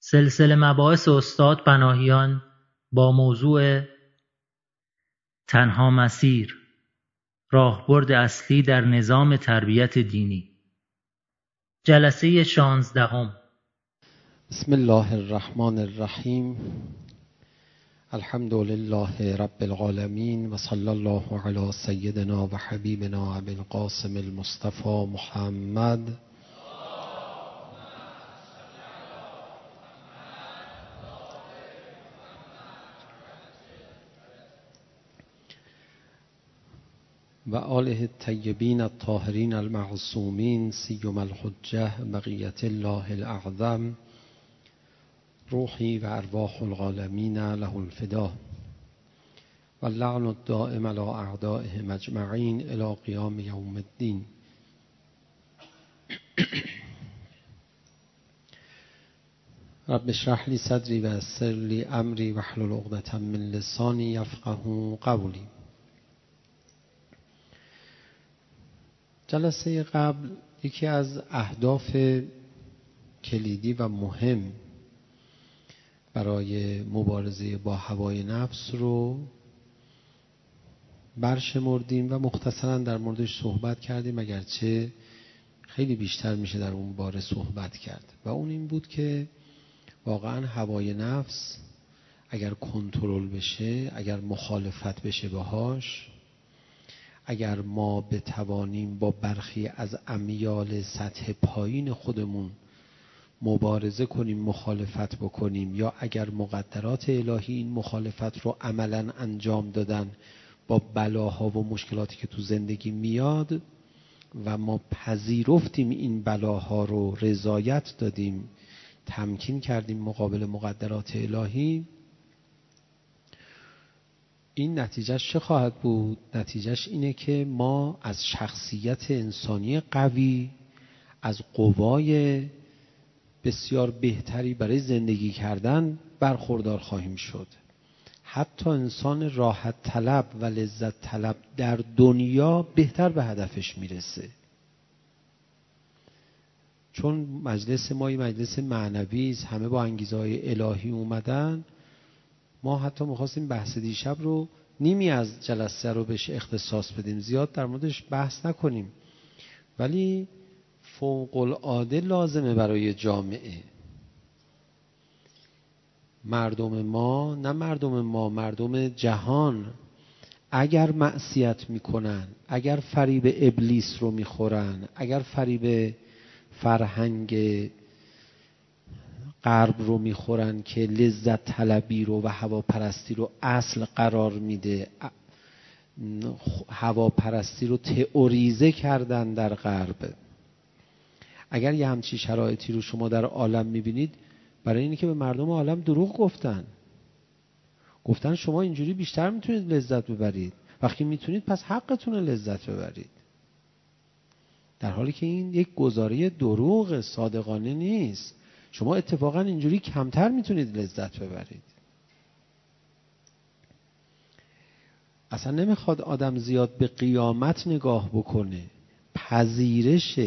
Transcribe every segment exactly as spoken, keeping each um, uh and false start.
سلسله مباحث استاد پناهیان با موضوع تنها مسیر، راهبرد اصلی در نظام تربیت دینی، جلسه شانزدهم. بسم الله الرحمن الرحیم. الحمد لله رب العالمین و صلی الله علی سیدنا و حبیبنا ابی القاسم المصطفى محمد و آله الطیبین الطاهرین المعصومین سیما الحجة بقیة الله الاعظم روحی و ارواح العالمین له الفدا و اللعن الدائم علی اعدائهم اجمعین الی قیام یوم الدین. رب اشرح لی صدری و یسر لی امری واحلل عقدة من لسانی یفقهوا قولی. جلسه قبل یکی از اهداف کلیدی و مهم برای مبارزه با هوای نفس رو برشمردیم و مختصراً در موردش صحبت کردیم، اگرچه خیلی بیشتر میشه در اون باره صحبت کرد، و اون این بود که واقعاً هوای نفس اگر کنترل بشه، اگر مخالفت بشه باهاش، اگر ما بتوانیم با برخی از امیال سطح پایین خودمون مبارزه کنیم، مخالفت بکنیم، یا اگر مقدرات الهی این مخالفت رو عملاً انجام دادن با بلاها و مشکلاتی که تو زندگی میاد و ما پذیرفتیم این بلاها رو، رضایت دادیم، تمکین کردیم مقابل مقدرات الهی، این نتیجهش چه خواهد بود؟ نتیجهش اینه که ما از شخصیت انسانی قوی، از قوای بسیار بهتری برای زندگی کردن برخوردار خواهیم شد. حتی انسان راحت طلب و لذت طلب در دنیا بهتر به هدفش میرسه، چون مجلس ما یه مجلس معنوی است، همه با انگیزه‌های الهی اومدن. ما حتی می‌خواستیم بحث دیشب رو نیمی از جلسه رو بهش اختصاص بدیم، زیاد در موردش بحث نکنیم، ولی فوق العاده لازمه برای جامعه. مردم ما، نه مردم ما، مردم جهان اگر معصیت میکنن، اگر فریب ابلیس رو میخورن، اگر فریب فرهنگ غرب رو میخورن که لذت طلبی رو و هواپرستی رو اصل قرار میده، هواپرستی رو تئوریزه کردن در غرب، اگر یه همچی شرایطی رو شما در عالم میبینید، برای اینی که به مردم عالم دروغ گفتن گفتن شما اینجوری بیشتر میتونید لذت ببرید، وقتی میتونید پس حقتونه لذت ببرید، در حالی که این یک گزاره دروغ صادقانه نیست. شما اتفاقا اینجوری کمتر میتونید لذت ببرید. اصلا نمیخواد آدم زیاد به قیامت نگاه بکنه، پذیرش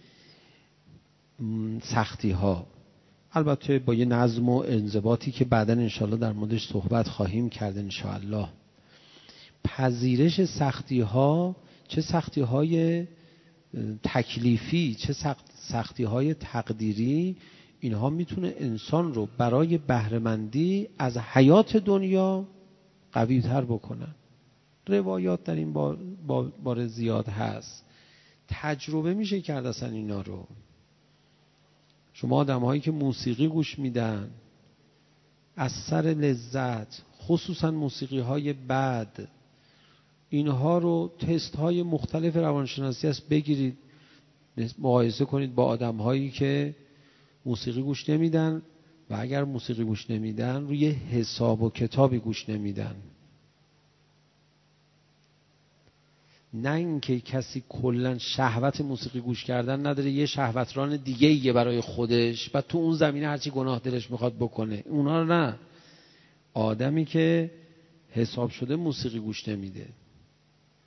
سختی ها، البته با یه نظم و انضباطی که بعداً انشاءالله در موردش صحبت خواهیم کرد انشاءالله. پذیرش سختی ها، چه سختی های تکلیفی، چه سختی های تقدیری، اینها میتونه انسان رو برای بهره‌مندی از حیات دنیا قوی تر بکنن. روایات در این بار بار زیاد هست، تجربه میشه کرد اصلا اینا رو. شما آدم هایی که موسیقی گوش میدن از سر لذت، خصوصا موسیقی های بد، اینها رو تست های مختلف روانشناسی هست، بگیرید مقایسه کنید با آدم هایی که موسیقی گوش نمیدن، و اگر موسیقی گوش نمیدن روی حساب و کتابی گوش نمیدن. نه اینکه کسی کلا شهوت موسیقی گوش کردن نداره، یه شهوتران دیگه ایه برای خودش و تو اون زمینه هرچی گناه دلش میخواد بکنه، اونا رو نه. آدمی که حساب شده موسیقی گوش نمیده.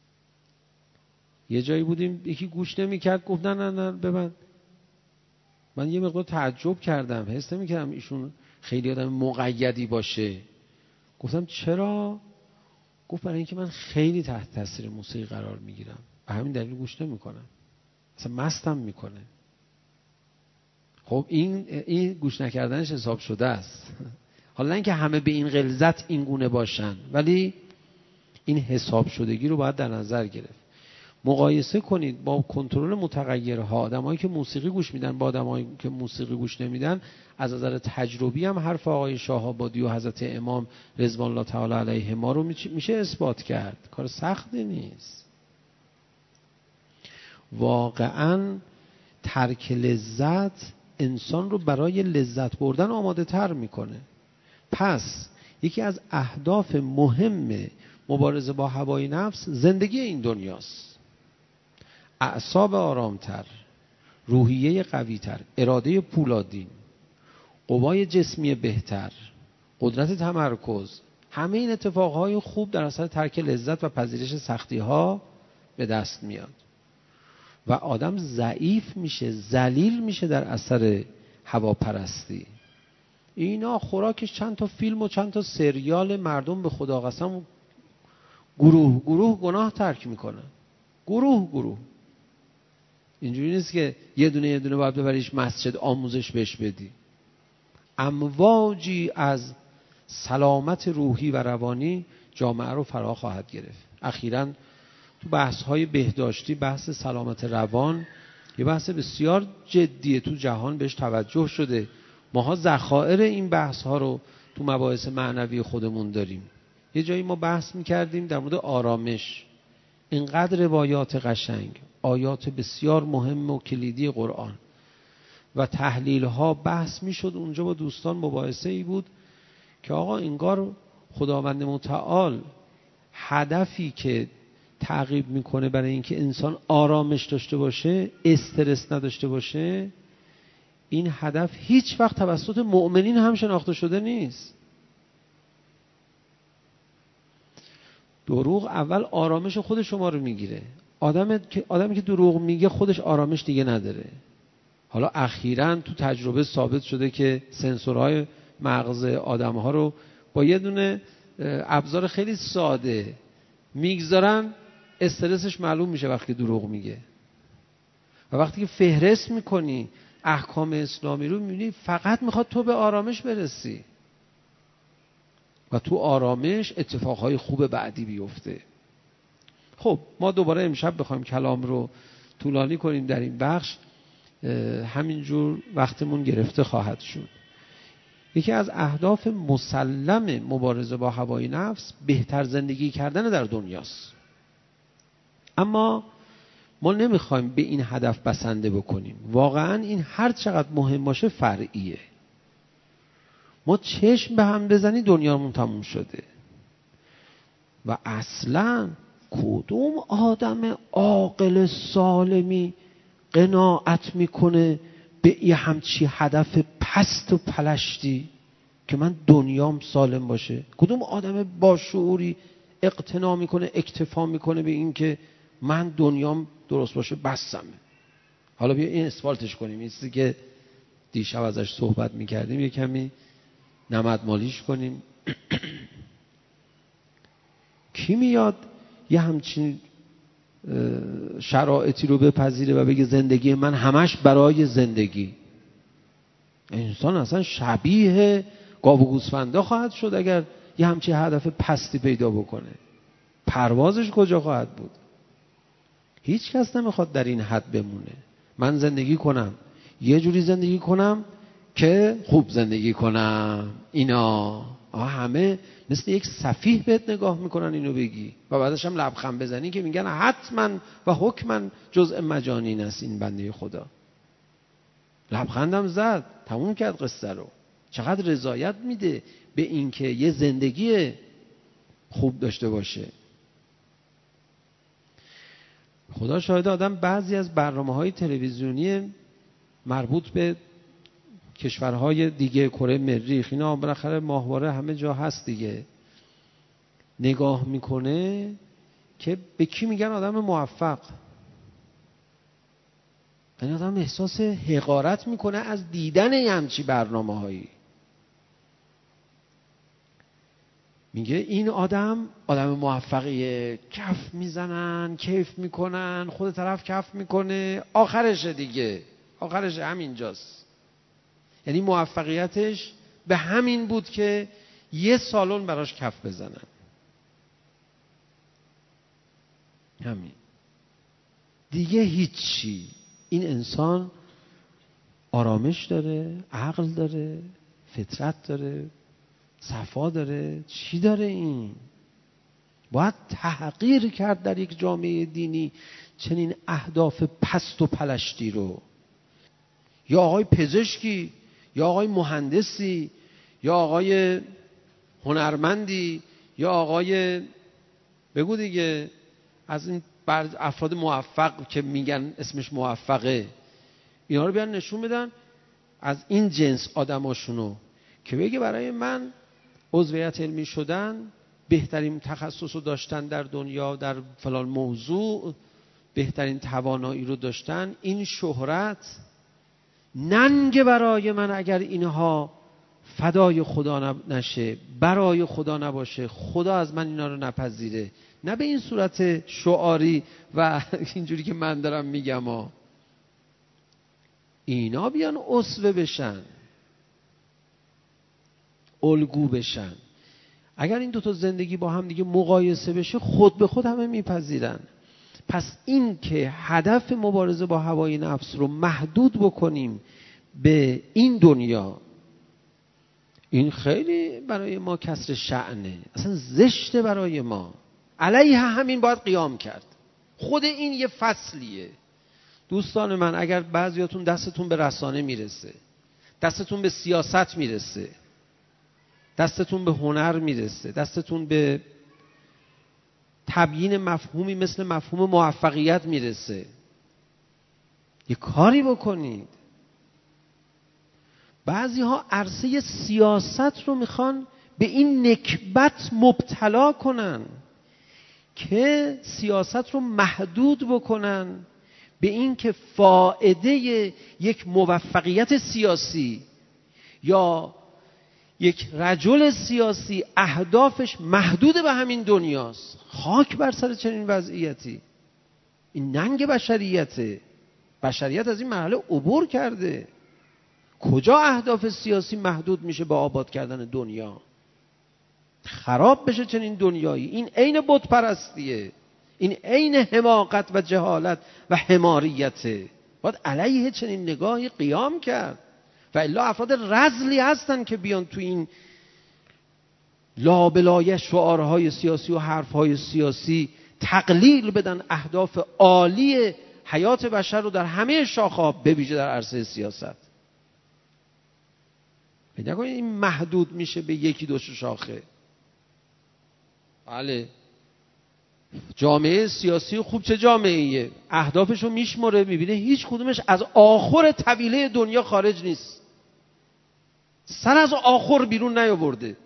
یه جایی بودیم یکی گوش نمیکرد، گفت نه نه نه ببند، من یه مقدار تعجب کردم، حس نمی‌کردم ایشون خیلی آدم مقیدی باشه. گفتم چرا؟ گفت برای اینکه من خیلی تحت تاثیر موسیقی قرار میگیرم، به همین دلیل گوش نمیکنم، اصلا مستم میکنه. خب این این گوش نکردنش حساب شده است. حالا اینکه همه به این غلظت این گونه باشن، ولی این حساب شدگی رو باید در نظر گرفت. مقایسه کنید با کنترل متغیرها، آدمایی که موسیقی گوش میدن با آدمایی که موسیقی گوش نمیدن. از نظر تجربی هم حرف آقای شاه آبادی و حضرت امام رضوان الله تعالی علیهما رو میشه اثبات کرد. کار سختی نیست. واقعاً ترک لذت انسان رو برای لذت بردن آماده تر میکنه. پس یکی از اهداف مهم مبارزه با هوای نفس زندگی این دنیاست. اعصاب آرامتر، روحیه قویتر، اراده پولادین، قوای جسمی بهتر، قدرت تمرکز، همه این اتفاقهای خوب در اثر ترک لذت و پذیرش سختی‌ها به دست میاد و آدم ضعیف میشه، ذلیل میشه در اثر هواپرستی. اینا خوراکش چند تا فیلم و چند تا سریال مردم به خدا قسم گروه گروه گناه ترک میکنن. گروه گروه. اینجوری نیست که یه دونه یه دونه باید ببریش مسجد آموزش بهش بدی. امواجی از سلامت روحی و روانی جامعه رو فرا خواهد گرفت. اخیراً تو بحث‌های بهداشتی، بحث سلامت روان یه بحث بسیار جدیه، تو جهان بهش توجه شده. ماها ذخایر این بحث‌ها رو تو مباحث معنوی خودمون داریم. یه جایی ما بحث می‌کردیم در مورد آرامش. اینقدر روایات قشنگ، آیات بسیار مهم و کلیدی قرآن و تحلیل‌ها بحث می‌شد. اونجا با دوستان مباحثه ای بود که آقا انگار خداوند متعال هدفی که تعقیب میکنه برای اینکه انسان آرامش داشته باشه، استرس نداشته باشه، این هدف هیچ وقت توسط مؤمنین هم شناخته شده نیست. دروغ اول آرامش خود شما رو میگیره. آدم که آدمی که دروغ میگه خودش آرامش دیگه نداره. حالا اخیراً تو تجربه ثابت شده که سنسورهای مغز آدم‌ها رو با یه دونه ابزار خیلی ساده میگذارن، استرسش معلوم میشه وقتی دروغ میگه. و وقتی که فهرست میکنی احکام اسلامی رو میبینی فقط میخواد تو به آرامش برسی و تو آرامش اتفاقهای خوب بعدی بیفته. خب ما دوباره امشب بخوایم کلام رو طولانی کنیم در این بخش، همینجور وقتمون گرفته خواهد شد. یکی از اهداف مسلم مبارزه با هوای نفس بهتر زندگی کردن در دنیاست. اما ما نمیخوایم به این هدف بسنده بکنیم. واقعا این هر چقدر مهم باشه فرعیه. ما چشم به هم بزنی دنیامون تموم شده. و اصلا کدوم آدم عاقل سالمی قناعت میکنه به یه همچی هدف پست و پلشتی که من دنیام سالم باشه؟ کدوم آدم با شعوری اقتناع میکنه، اکتفا میکنه به این که من دنیام درست باشه بسمه؟ حالا بیا این اسفالتش کنیم، این چیزی که دیشب ازش صحبت میکردیم یه کمی نمدمالیش کنیم. کی میاد یه همچین شرایطی رو بپذیره و بگه زندگی من همش برای زندگی؟ انسان اصلا شبیه گاو و گوسفندا خواهد شد اگر یه همچین هدف پستی پیدا بکنه. پروازش کجا خواهد بود؟ هیچ کس نمیخواد در این حد بمونه. من زندگی کنم، یه جوری زندگی کنم که خوب زندگی کنم. اینا همه مثل یک سفیه بهت نگاه میکنن اینو بگی و بعدش هم لبخند بزنی که میگن حتما و حکما جزء مجانین است این بنده خدا. لبخندم زد، تموم کرد قصه رو. چقدر رضایت میده به این که یه زندگی خوب داشته باشه. خدا شاهد، آدم بعضی از برنامه‌های تلویزیونی مربوط به کشورهای دیگه، کره مریخ، اینا بالاخره ماهواره همه جا هست دیگه، نگاه میکنه که به کی میگن آدم موفق. این آدم احساس حقارت میکنه از دیدن یه همچی برنامه هایی. میگه این آدم آدم موفقیه، کف میزنن، کیف میکنن، خود طرف کف میکنه، آخرشه دیگه، آخرش همینجاست. یعنی موفقیتش به همین بود که یه سالن براش کف بزنن، همین دیگه هیچی. این انسان آرامش داره، عقل داره، فطرت داره، صفا داره، چی داره؟ این باید تحقیر کرد در یک جامعه دینی چنین اهداف پست و پلشتی رو. یا آقای پزشکی، یا آقای مهندسی، یا آقای هنرمندی، یا آقای بگو دیگه از این بر افراد موفق که میگن اسمش موفقه، اینا رو بیان نشون بدن از این جنس آدماشونو که بگه برای من عضویت علمی شدن، بهترین تخصص رو داشتن در دنیا در فلان موضوع، بهترین توانایی رو داشتن، این شهرت ننگ برای من اگر اینها فدای خدا نشه، برای خدا نباشه، خدا از من اینا رو نپذیره. نه به این صورت شعاری و اینجوری که من دارم میگم ها. اینا بیان اسوه بشن، الگو بشن. اگر این دوتا زندگی با هم دیگه مقایسه بشه، خود به خود همه میپذیرن. پس این که هدف مبارزه با هوای نفس رو محدود بکنیم به این دنیا، این خیلی برای ما کسر شأنه، اصلا زشته برای ما. علیه همین باید قیام کرد. خود این یه فصلیه. دوستان من، اگر بعضیاتون دستتون به رسانه میرسه، دستتون به سیاست میرسه، دستتون به هنر میرسه، دستتون به تبیین مفهومی مثل مفهوم موفقیت میرسه، یه کاری بکنید. بعضی ها عرصه سیاست رو میخوان به این نکبت مبتلا کنن که سیاست رو محدود بکنن به این که فائده یک موفقیت سیاسی یا یک رجل سیاسی اهدافش محدود به همین دنیاست. خاک بر سر چنین وضعیتی. این ننگ بشریته. بشریت از این مرحله عبور کرده. کجا اهداف سیاسی محدود میشه با آباد کردن دنیا؟ خراب بشه چنین دنیایی. این عین بت پرستیه، این عین حماقت و جهالت و حماریته. باید علیه چنین نگاهی قیام کرد. و الا افراد رذلی هستن که بیان تو این لابلای شعارهای سیاسی و حرفهای سیاسی تقلیل بدن اهداف عالی حیات بشر رو در همه شاخه‌ها، به ویژه در عرصه سیاست. نگاه این محدود میشه به یکی دو شاخه. بله، جامعه سیاسی خوب چه جامعه‌ایه؟ اهدافشو میشمره، میبینه هیچ کدومش از آخر طویله دنیا خارج نیست، سر از آخر بیرون نیاورده.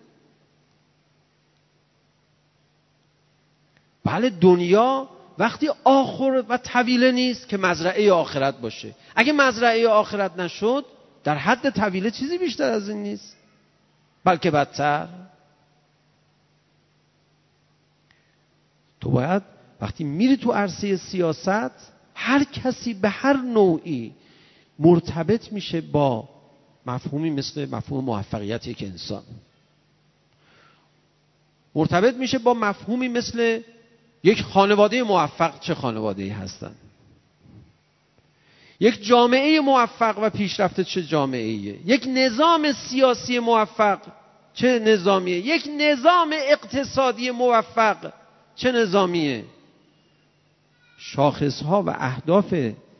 بله، دنیا وقتی آخر و طویله نیست که مزرعه آخرت باشه. اگه مزرعه آخرت نشد، در حد طویله چیزی بیشتر از این نیست، بلکه بدتر. تو باید وقتی میری تو عرصه سیاست، هر کسی به هر نوعی مرتبط میشه با مفهومی مثل مفهوم موفقیت یک انسان، مرتبط میشه با مفهومی مثل یک خانواده موفق چه خانواده‌ای هستن، یک جامعه موفق و پیشرفته چه جامعه‌ایه، یک نظام سیاسی موفق چه نظامیه، یک نظام اقتصادی موفق چه نظامیه. شاخصها و اهداف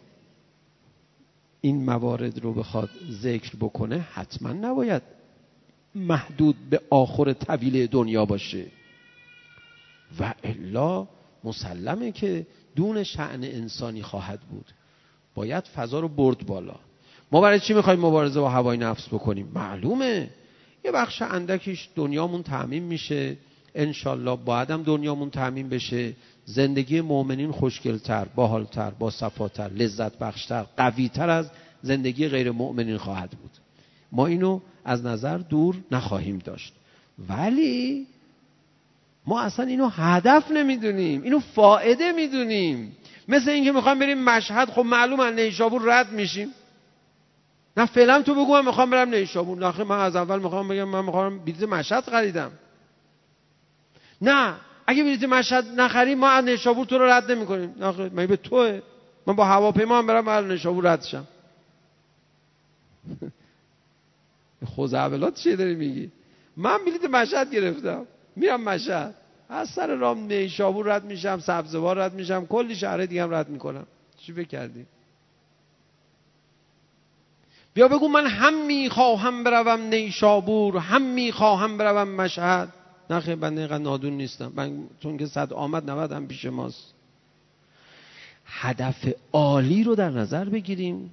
این موارد رو بخواد ذکر بکنه، حتما نباید محدود به آخر طویله دنیا باشه. و الا مسلمه که دون شأن انسانی خواهد بود. باید فضا رو برد بالا. ما برای چی میخوایم مبارزه با هوای نفس بکنیم؟ معلومه یه بخش اندکیش دنیامون تأمین میشه، انشالله باید هم دنیامون تأمین بشه، زندگی مؤمنین خوشگل‌تر، باحال‌تر، با صفاتر، لذت بخشتر، قوی‌تر از زندگی غیر مؤمنین خواهد بود. ما اینو از نظر دور نخواهیم داشت. ولی ما اصلا اینو هدف نمیدونیم، اینو فائده میدونیم. مثل اینکه میخوام بریم مشهد، خب معلوم از نیشابور رد میشیم. نه فعلا تو بگو من میخوام برم نیشابور، نه من از اول میخوام بگم من میخوام بلیط مشهد خریدم. نه اگه بلیط مشهد نخریم ما از نیشابور تو رو رد نمیکنیم. نه من به توئه، من با هواپیما هم برم از نیشابور رد شم. خوزعبلات چیه داری میگی؟ من بلیط مشهد گرفتم، میرم مشهد، از سر رام نیشابور رد میشم، سبزوار رد میشم، کلی شهر دیگه هم رد میکنم. چی فکر کردی؟ بیا بگو من هم میخواهم بروم نیشابور، هم میخواهم بروم مشهد. نه خیلی بنده اینقدر نادون نیستم، من چون که صد آمد نود هم پیش ماست. هدف عالی رو در نظر بگیریم،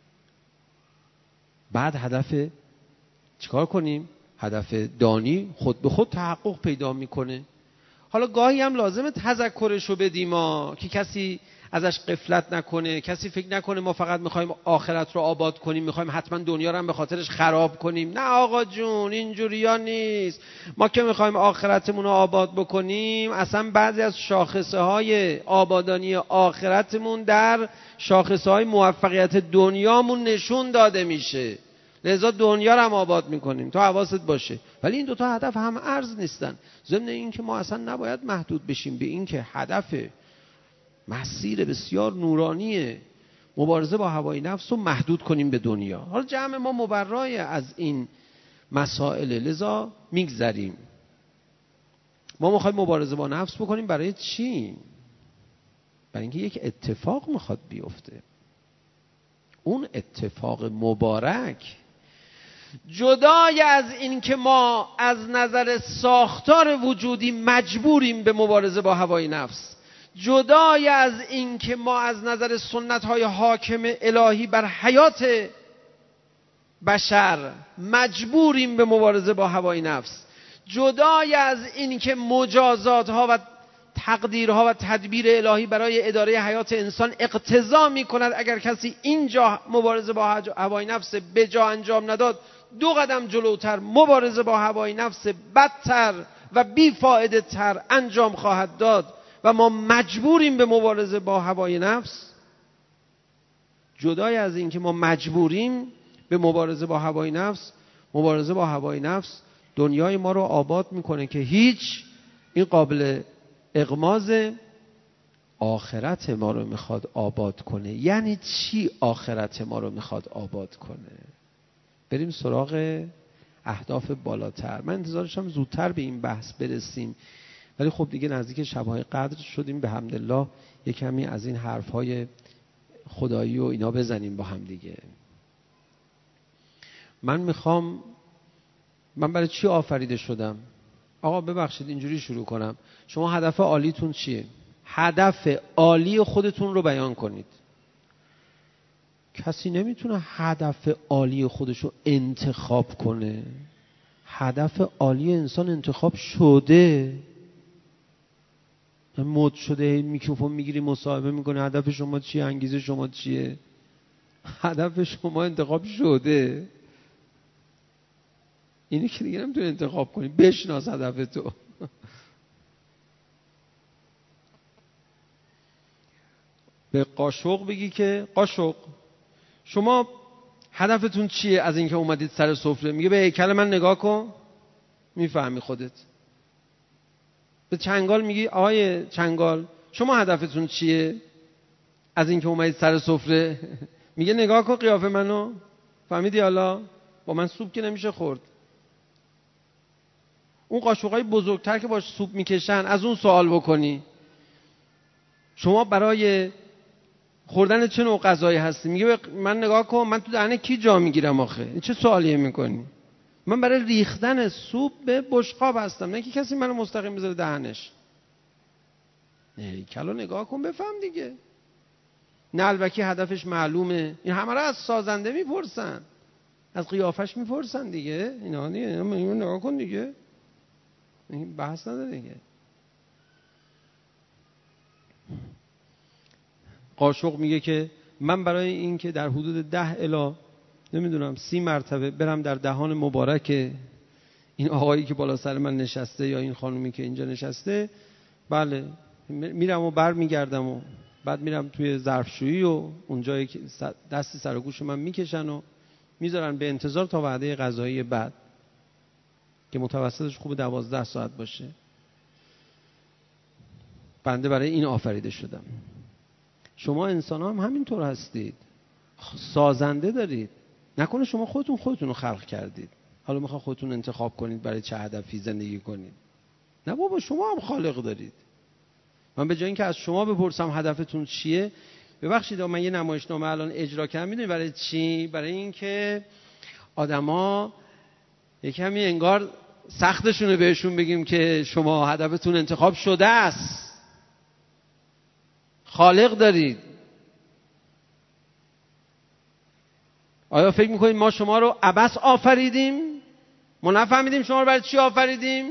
بعد هدف چیکار کنیم؟ هدف دانی خود به خود تحقق پیدا میکنه. حالا گاهی هم لازمه تذکرش رو بدیم ما که کسی ازش غفلت نکنه، کسی فکر نکنه ما فقط میخوایم آخرت رو آباد کنیم، میخوایم حتما دنیا رو هم به خاطرش خراب کنیم. نه آقا جون، اینجوریا نیست. ما که میخوایم آخرتمون رو آباد بکنیم، اصلا بعضی از شاخصه های آبادانی آخرتمون در شاخصه های موفقیت دنیامون نشون داده میشه. لذا دنیا رو هم آباد میکنیم، تو حواست باشه. ولی این دوتا هدف هم ارز نیستن. ضمن این که ما اصلا نباید محدود بشیم به این که هدف مسیر بسیار نورانی مبارزه با هوای نفس رو محدود کنیم به دنیا. حالا جمع ما مبرای از این مسائل، لذا میگذریم. ما میخوایم مبارزه با نفس بکنیم برای چی؟ برای اینکه یک اتفاق میخواد بیفته. اون اتفاق مبارک جدای از این که ما از نظر ساختار وجودی مجبوریم به مبارزه با هوای نفس، جدای از این که ما از نظر سنت‌های حاکم الهی بر حیات بشر مجبوریم به مبارزه با هوای نفس، جدای از این که مجازات‌ها و تقدیرها و تدبیر الهی برای اداره حیات انسان اقتضا می‌کند اگر کسی اینجا مبارزه با هوای نفس به جا انجام نداد، دو قدم جلوتر مبارزه با هوای نفس بدتر و بیفایده تر انجام خواهد داد و ما مجبوریم به مبارزه با هوای نفس. جدای از این که ما مجبوریم به مبارزه با هوای نفس، مبارزه با هوای نفس دنیای ما رو آباد میکنه که هیچ، این قابل اغماز آخرت ما رو میخواد آباد کنه. یعنی چی آخرت ما رو میخواد آباد کنه؟ بریم سراغ اهداف بالاتر. من انتظارشم زودتر به این بحث برسیم، ولی خب دیگه نزدیک شب‌های قدر شدیم، به حمدالله یک کمی از این حرف‌های خدایی و اینا بزنیم با هم دیگه. من میخوام، من برای چی آفریده شدم؟ آقا ببخشید اینجوری شروع کنم. شما هدف عالیتون چیه؟ هدف عالی خودتون رو بیان کنید. کسی نمیتونه هدف عالی خودشو انتخاب کنه. هدف عالی انسان انتخاب شده. مد شده، میکروفون میگیری مصاحبه میکنه، هدف شما چیه؟ انگیزه شما چیه؟ هدف شما انتخاب شده. اینی که دیگه نمیتونه انتخاب کنی. بشناس هدف تو. به قاشق بگی که قاشق شما هدفتون چیه از اینکه اومدید سر سفره؟ میگه به هیکل من نگاه کن، میفهمی خودت. به چنگال میگی آقای چنگال شما هدفتون چیه از اینکه اومدید سر سفره؟ میگه نگاه کن قیافه منو، فهمیدی؟ حالا با من سوپ که نمیشه خورد. اون قاشقای بزرگتر که باش سوپ میکشن از اون سوال بکنی شما برای خوردن چه نوع غذایی هستی؟ میگه من نگاه کن من تو دهنه کی جا میگیرم آخه؟ این چه سوالیه میکنی؟ من برای ریختن سوپ به بشقاب هستم، نه که کسی منو مستقیم بذاره دهنش. نه کلو نگاه کن بفهم دیگه. نلبکی هدفش معلومه. این همه رو از سازنده میپرسن، از قیافش میپرسن دیگه. اینا دیگه نگاه کن دیگه، این بحث نداره دیگه. قاشق میگه که من برای این که در حدود ده الی نمیدونم سی مرتبه برم در دهان مبارک این آقایی که بالا سر من نشسته یا این خانومی که اینجا نشسته، بله میرم و بر میگردم و بعد میرم توی ظرفشویی و اونجایی که دستی سر و گوش من میکشن و میذارن به انتظار تا وعده غذایی بعد که متوسطش خوب دوازده ساعت باشه. بنده برای این آفریده شدم. شما انسان هم همینطور هستید، سازنده دارید. نکنه شما خودتون خودتون رو خلق کردید، حالا میخواد خودتون انتخاب کنید برای چه هدفی زندگی کنید. نه بابا، شما هم خالق دارید. من به جای اینکه از شما بپرسم هدفتون چیه، ببخشید من یه نمایشنامه الان اجرا کردم، میدونید برای چی؟ برای اینکه آدما یک کمی انگار سختشونه بهشون بگیم که شما هدفتون انتخاب شده است، خالق دارید. آیا فکر میکنید ما شما رو عبث آفریدیم؟ ما نفهمیدیم شما رو برای چی آفریدیم؟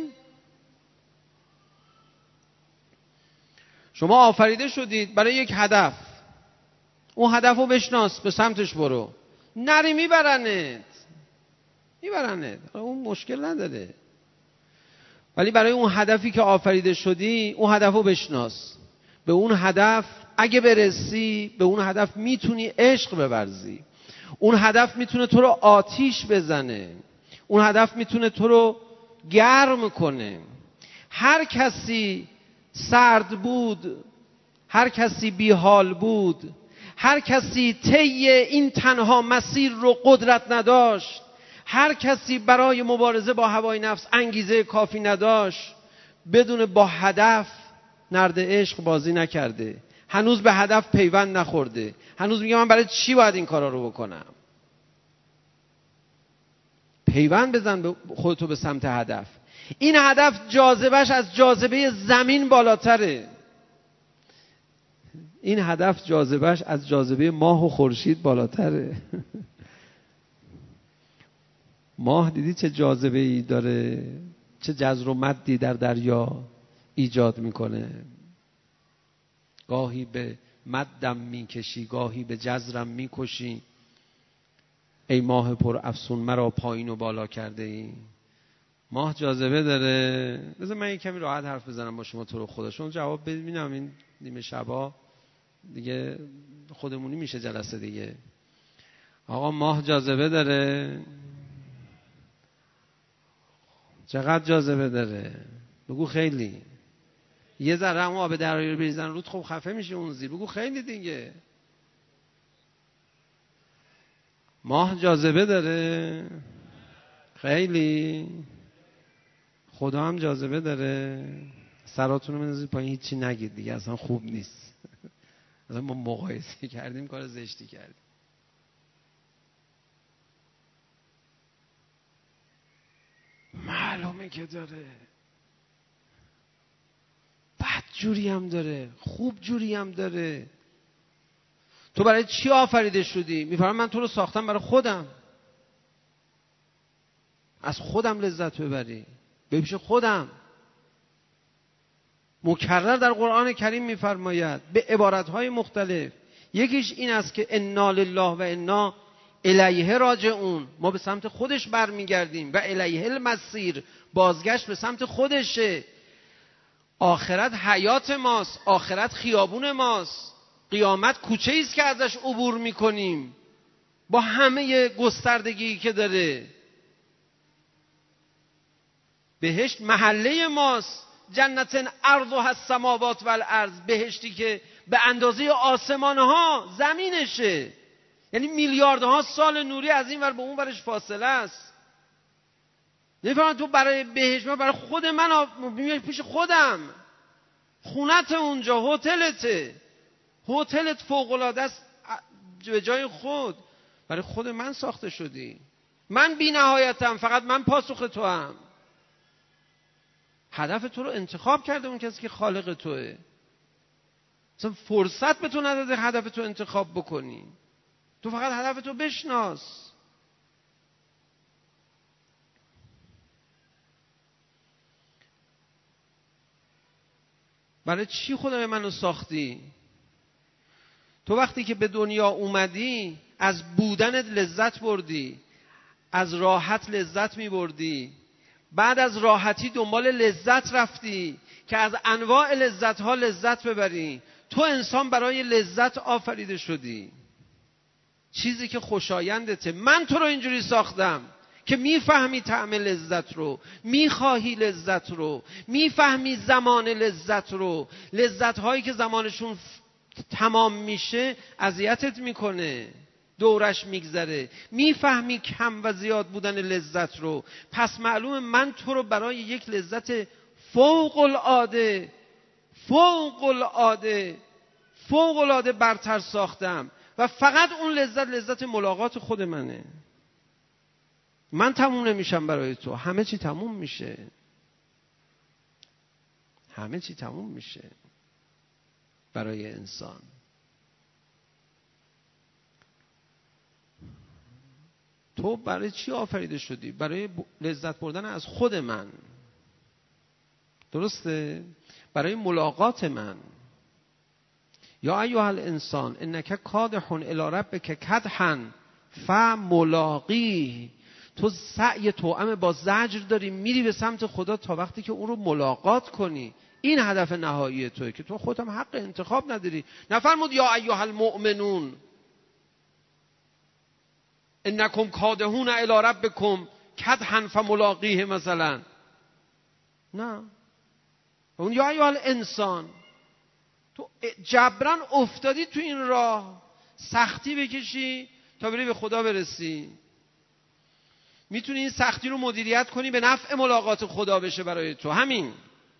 شما آفریده شدید برای یک هدف. اون هدف رو بشناس، به سمتش برو. نری میبرنت میبرنت اون مشکل نداره. ولی برای اون هدفی که آفریده شدی، اون هدف رو بشناس. به اون هدف اگه برسی، به اون هدف میتونی عشق بورزی. اون هدف میتونه تو رو آتیش بزنه. اون هدف میتونه تو رو گرم کنه. هر کسی سرد بود، هر کسی بیحال بود، هر کسی طی این تنها مسیر رو قدرت نداشت، هر کسی برای مبارزه با هوای نفس انگیزه کافی نداشت، بدون با هدف نرد عشق بازی نکرده، هنوز به هدف پیوند نخورده، هنوز میگه من برای چی باید این کارا رو بکنم. پیوند بزن به خودتو به سمت هدف. این هدف جاذبهش از جاذبه زمین بالاتره. این هدف جاذبهش از جاذبه ماه و خورشید بالاتره. ماه دیدی چه جاذبه ای داره، چه جزر و مدی در دریا ایجاد میکنه. گاهی به مدم میکشی، گاهی به جزرم میکشی. ای ماه پر افسون مرا پایین و بالا کرده ای. ماه جاذبه داره. بذار من یک کمی راحت حرف بزنم با شما تو رو خدا. شما جواب ببینم این نیمه شبا دیگه خودمونی میشه جلسه دیگه. آقا ماه جاذبه داره. چقدر جاذبه داره؟ بگو خیلی. یه ذره هم آب دریا رو بریزن رود خب خفه میشه اون زیر. بگو خیلی دیگه. ماه جاذبه داره خیلی. خدا هم جاذبه داره. سراتون رو بندازید پایین، هیچی نگید دیگه، اصلا خوب نیست. اصلا ما مقایسه کردیم کار زشتی کردیم. معلومه که داره. بد جوری هم داره، خوب جوری هم داره. تو برای چی آفریده شدی؟ میفرمام من تو رو ساختم برای خودم، از خودم لذت ببری، به پیش خودم. مکرر در قرآن کریم میفرماید به عبارتهای مختلف. یکیش این است که انا لله و انا الیه راجعون، ما به سمت خودش برمیگردیم و الیه المصیر، بازگشت به سمت خودشه. آخرت حیات ماست، آخرت خیابون ماست، قیامت کوچه ایست که ازش عبور میکنیم با همه گستردگی که داره. بهشت محله ماست، جنت عرضها السماوات والارض، بهشتی که به اندازه آسمان ها زمینشه، یعنی میلیاردها سال نوری از این ور به اون ورش فاصله است. نمی‌فهمم تو برای بهشت، من برای خود من میای پیش خودم. خونت اونجا، هتلته، هتلت فوق العاده است به جای خود. برای خود من ساخته شدی. من بی نهایتم، فقط من پاسخ تو هم. هدف تو رو انتخاب کرده اون کسی که خالق توه. مثلا فرصت به تو نداده هدف تو انتخاب بکنی. تو فقط هدف تو بشناس. برای چی خدای منو ساختی؟ تو وقتی که به دنیا اومدی از بودنت لذت بردی، از راحت لذت می بردی، بعد از راحتی دنبال لذت رفتی که از انواع لذت ها لذت ببری. تو انسان برای لذت آفریده شدی، چیزی که خوشایندته. من تو رو اینجوری ساختم که میفهمی طعم لذت رو، میخواهی لذت رو، میفهمی زمان لذت رو. لذت هایی که زمانشون تمام میشه اذیتت میکنه، دورش میگذره. میفهمی کم و زیاد بودن لذت رو. پس معلومه من تو رو برای یک لذت فوق العاده فوق العاده فوق العاده برتر ساختم و فقط اون لذت لذت ملاقات خود منه. من تموم نمیشم برای تو، همه چی تموم میشه، همه چی تموم میشه برای انسان. تو برای چی آفریده شدی؟ برای لذت بردن از خود من، درسته؟ برای ملاقات من. یا ایها الانسان انک کادح الی ربک کدحا فملاقیه. تو سعی توأم با زجر داری میری به سمت خدا تا وقتی که اون رو ملاقات کنی. این هدف نهایی توئه که تو خودت هم حق انتخاب نداری. نفرمود یا ایها المؤمنون انکم کادحون الی ربکم کدحا فملاقیه مثلا. نه، اون یا ایها الانسان. تو جبران افتادی تو این راه، سختی بکشی تا بری به خدا برسی. میتونی این سختی رو مدیریت کنی به نفع ملاقات خدا بشه برای تو. همین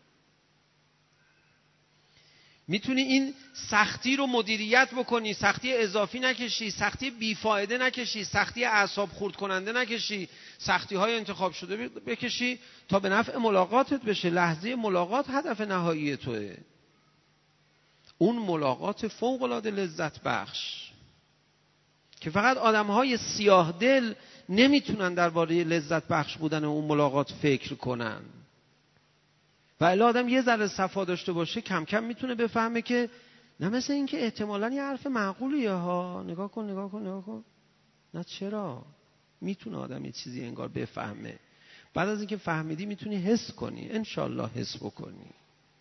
میتونی این سختی رو مدیریت بکنی، سختی اضافی نکشی، سختی بیفایده نکشی، سختی اعصاب خورد کننده نکشی، سختی های انتخاب شده بکشی تا به نفع ملاقاتت بشه. لحظه ملاقات هدف نهایی توئه. اون ملاقات فوق العاده لذت بخش که فقط آدم‌های سیاه دل نمیتونن درباره لذت بخش بودن اون ملاقات فکر کنن. و الا آدم یه ذره صفا داشته باشه کم کم میتونه بفهمه که نه، مثل این که احتمالاً یه حرف معقولیه ها، نگاه کن نگاه کن نگاه کن. نه چرا؟ میتونه آدم یه چیزی انگار بفهمه. بعد از اینکه فهمیدی میتونی حس کنی، انشالله حس بکنی.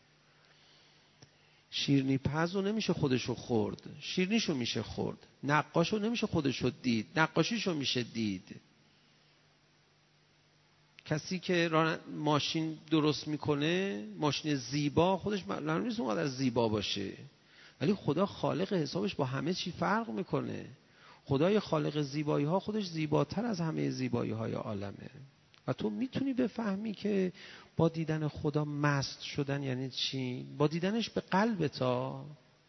شیرنی پزو نمیشه خودشو خورد، شیرنیشو میشه خورد. نقاشو نمیشه خودشو دید، نقاشیشو میشه دید. کسی که ماشین درست میکنه، ماشین زیبا، خودش معلوم نیست اونقدر زیبا باشه، ولی خدا خالق حسابش با همه چی فرق میکنه. خدای خالق زیبایی ها خودش زیباتر از همه زیبایی های عالمه. و تو میتونی بفهمی که با دیدن خدا مست شدن یعنی چی؟ با دیدنش به قلبتا،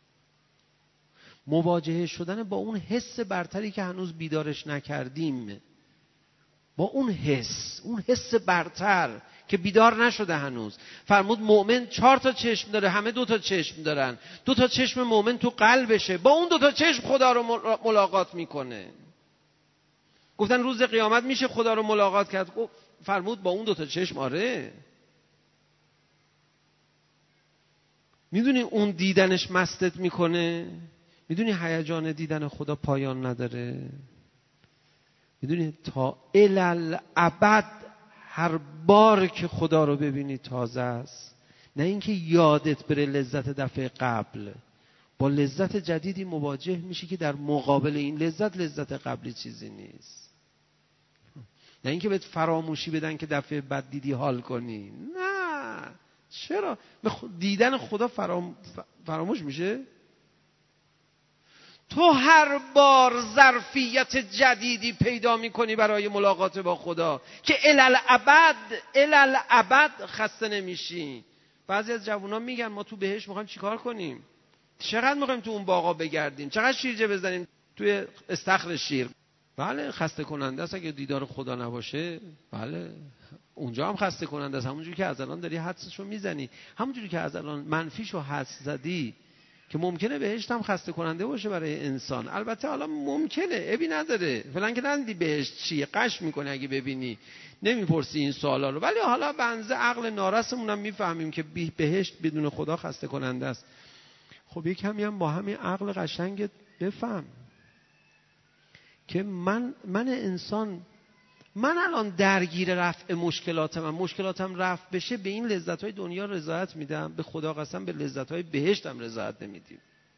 مواجهه شدن با اون حس برتری که هنوز بیدارش نکردیم، با اون حس، اون حس برتر که بیدار نشده هنوز. فرمود مؤمن چهار تا چشم داره، همه دو تا چشم دارن. دو تا چشم مؤمن تو قلبشه، با اون دو تا چشم خدا رو ملاقات میکنه. گفتن روز قیامت میشه خدا رو ملاقات کرد؟ فرمود با اون دو تا چشم آره. میدونی اون دیدنش مستت میکنه؟ میدونی هیجان دیدن خدا پایان نداره؟ میدونی تا الالعبد هر بار که خدا رو ببینی تازه است. نه اینکه یادت بره لذت دفعه قبل، با لذت جدیدی مواجه میشی که در مقابل این لذت لذت قبلی چیزی نیست. نه اینکه بهت فراموشی بدن که دفعه بعد دیدی حال کنی. نه، چرا؟ دیدن خدا فرام... فراموش میشه؟ تو هر بار ظرفیت جدیدی پیدا میکنی برای ملاقات با خدا که الالعبد الالعبد خسته نمیشی. بعضی از جوونا میگن ما تو بهشت میخوایم چیکار کنیم؟ چقدر میخوایم تو اون باغا بگردیم؟ چقدر شیرجه بزنیم توی استخر شیر؟ بله خسته کننده است اگه دیدار خدا نباشه. بله اونجا هم خسته کننده است. همونجوری که از الان داری حدسشو میزنی، همونجوری که از الان منفیشو حدس زدی که ممکنه بهشت هم خسته کننده باشه برای انسان. البته حالا ممکنه، عیبی نداره. فلان که ندیدی بهشت چیه، قش میکنه اگه ببینی، نمیپرسی این سوالا رو. ولی حالا بنز عقل نارسمون هم میفهمیم که بهشت بدون خدا خسته کننده است. خب یک کمی هم با همین عقل قشنگ بفهم که من من انسان، من الان درگیر رفع مشکلاتم، مشکلاتم رفع بشه، به این لذت‌های دنیا رضایت میدم، به خدا قسم به لذت‌های بهشتم رضایت نمیدیم.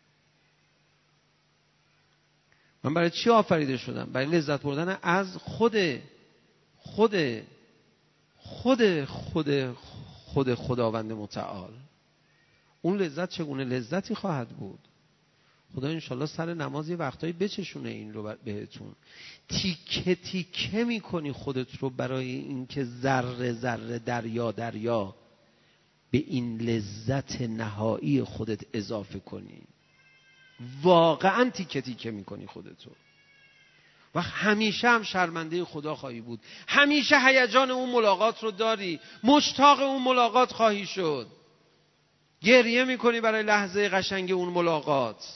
من برای چی آفریده شدم؟ برای لذت بردن از خود خود خود خود خود خداوند متعال. اون لذت چگونه لذتی خواهد بود؟ خدا انشالله سر نماز یه وقتایی بچشونه این رو بهتون. تیکه تیکه میکنی خودت رو برای اینکه ذره ذره دریا دریا به این لذت نهایی خودت اضافه کنی. واقعا تیکه تیکه میکنی خودت رو و همیشه هم شرمنده خدا خواهی بود، همیشه هیجان اون ملاقات رو داری، مشتاق اون ملاقات خواهی شد، گریه میکنی برای لحظه قشنگ اون ملاقات،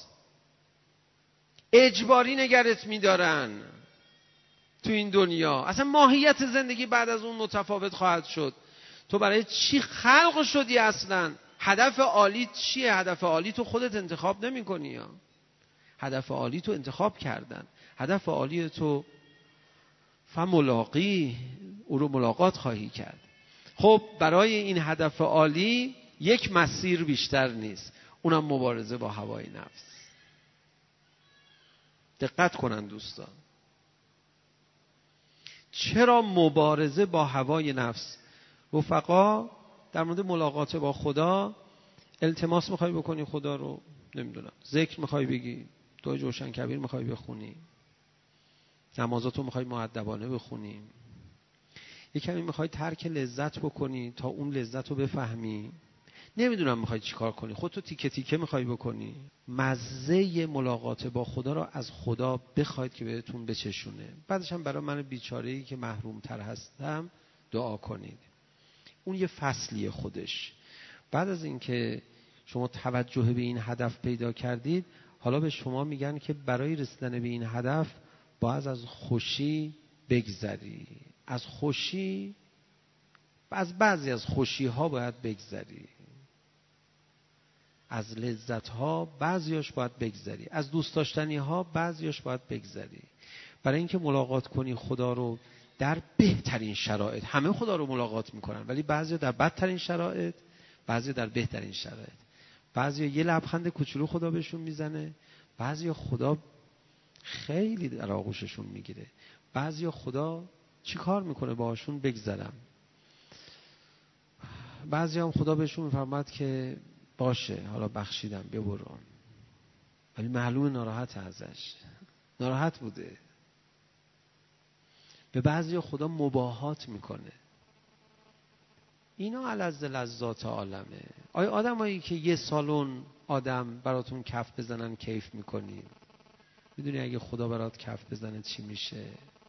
اجباری نگرت میدارن تو این دنیا. اصلا ماهیت زندگی بعد از اون متفاوت خواهد شد. تو برای چی خلق شدی اصلا؟ هدف عالی چیه؟ هدف عالی تو خودت انتخاب نمی کنی یا؟ هدف عالی تو انتخاب کردن. هدف عالی تو فملاقی، او رو ملاقات خواهی کرد. خب برای این هدف عالی یک مسیر بیشتر نیست، اونم مبارزه با هوای نفس. دقت کنن دوستان، چرا مبارزه با هوای نفس؟ رفقا در مورد ملاقات با خدا التماس میخوای بکنی خدا رو، نمیدونم ذکر میخوای بگی، دعای جوشن کبیر میخوای بخونی، نمازاتو میخوای مؤدبانه بخونی، یه کمی میخوای ترک لذت بکنی تا اون لذت رو بفهمی، نمیدونم میخوای چیکار کنی، خودتو تیکه تیکه میخوای بکنی، مزه ملاقات با خدا رو از خدا بخواید که بهتون بچشونه. بعدش هم برای من بیچاره‌ای که محروم تر هستم دعا کنید. اون یه فصلیه خودش. بعد از اینکه شما توجه به این هدف پیدا کردید، حالا به شما میگن که برای رسیدن به این هدف باید از خوشی بگذری، از خوشی، از بعضی از خوشی ها باید بگذری، از لذت ها بعضیاش باید بگذری، از دوست داشتنی ها بعضیاش باید بگذری، برای اینکه ملاقات کنی خدا رو در بهترین شرایط. همه خدا رو ملاقات میکنن ولی بعضیا در بدترین شرایط، بعضیا در بهترین شرایط. بعضیا یه لبخند کوچولو خدا بهشون میزنه، بعضیا خدا خیلی در آغوششون میگیره، بعضیا خدا چی کار میکنه باهاشون بگذرم، بعضیا هم خدا بهشون میفرماد که باشه حالا بخشیدم بیا برو، ولی معلومه ناراحت ازش، ناراحت بوده. به بعضیا خدا مباهات میکنه. اینا الذ لذات عالمه. آیا آدمایی که یه سالن آدم براتون کف بزنن کیف میکنی؟ میدونی اگه خدا برات کف بزنه چی میشه؟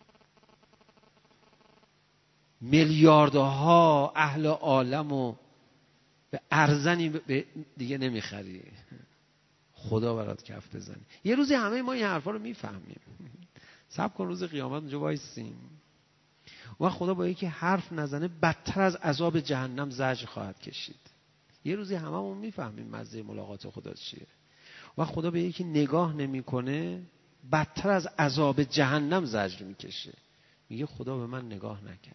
میلیاردها اهل عالمو به ارزنی دیگه نمیخری، خدا برات کف بزنه. یه روزی همه ما این حرفا رو میفهمیم. صبر کن روز قیامت اونجا وایسیم و خدا با یکی حرف نزنه بدتر از عذاب جهنم زجر خواهد کشید. یه روزی هممون میفهمیم مزه ملاقات خدا چیه. و خدا به یکی نگاه نمیکنه بدتر از عذاب جهنم زجر میکشه، میگه خدا به من نگاه نکرد.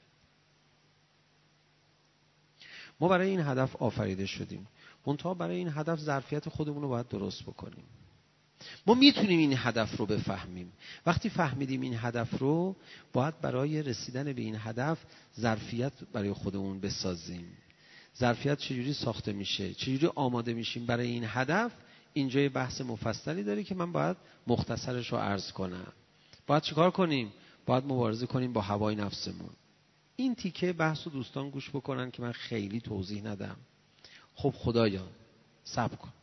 ما برای این هدف آفریده شدیم، منتها برای این هدف ظرفیت خودمون رو باید درست بکنیم. ما میتونیم این هدف رو بفهمیم. وقتی فهمیدیم این هدف رو، باید برای رسیدن به این هدف ظرفیت برای خودمون بسازیم. ظرفیت چجوری ساخته میشه، چجوری آماده میشیم برای این هدف؟ اینجا یه بحث مفصلی داره که من باید مختصرش رو عرض کنم. باید چیکار کنیم؟ باید مبارزه کنیم با هوای نفسمون. این تیکه بحث رو دوستان گوش بکنن که من خیلی توضیح ندم. خب خدایا صبر کن،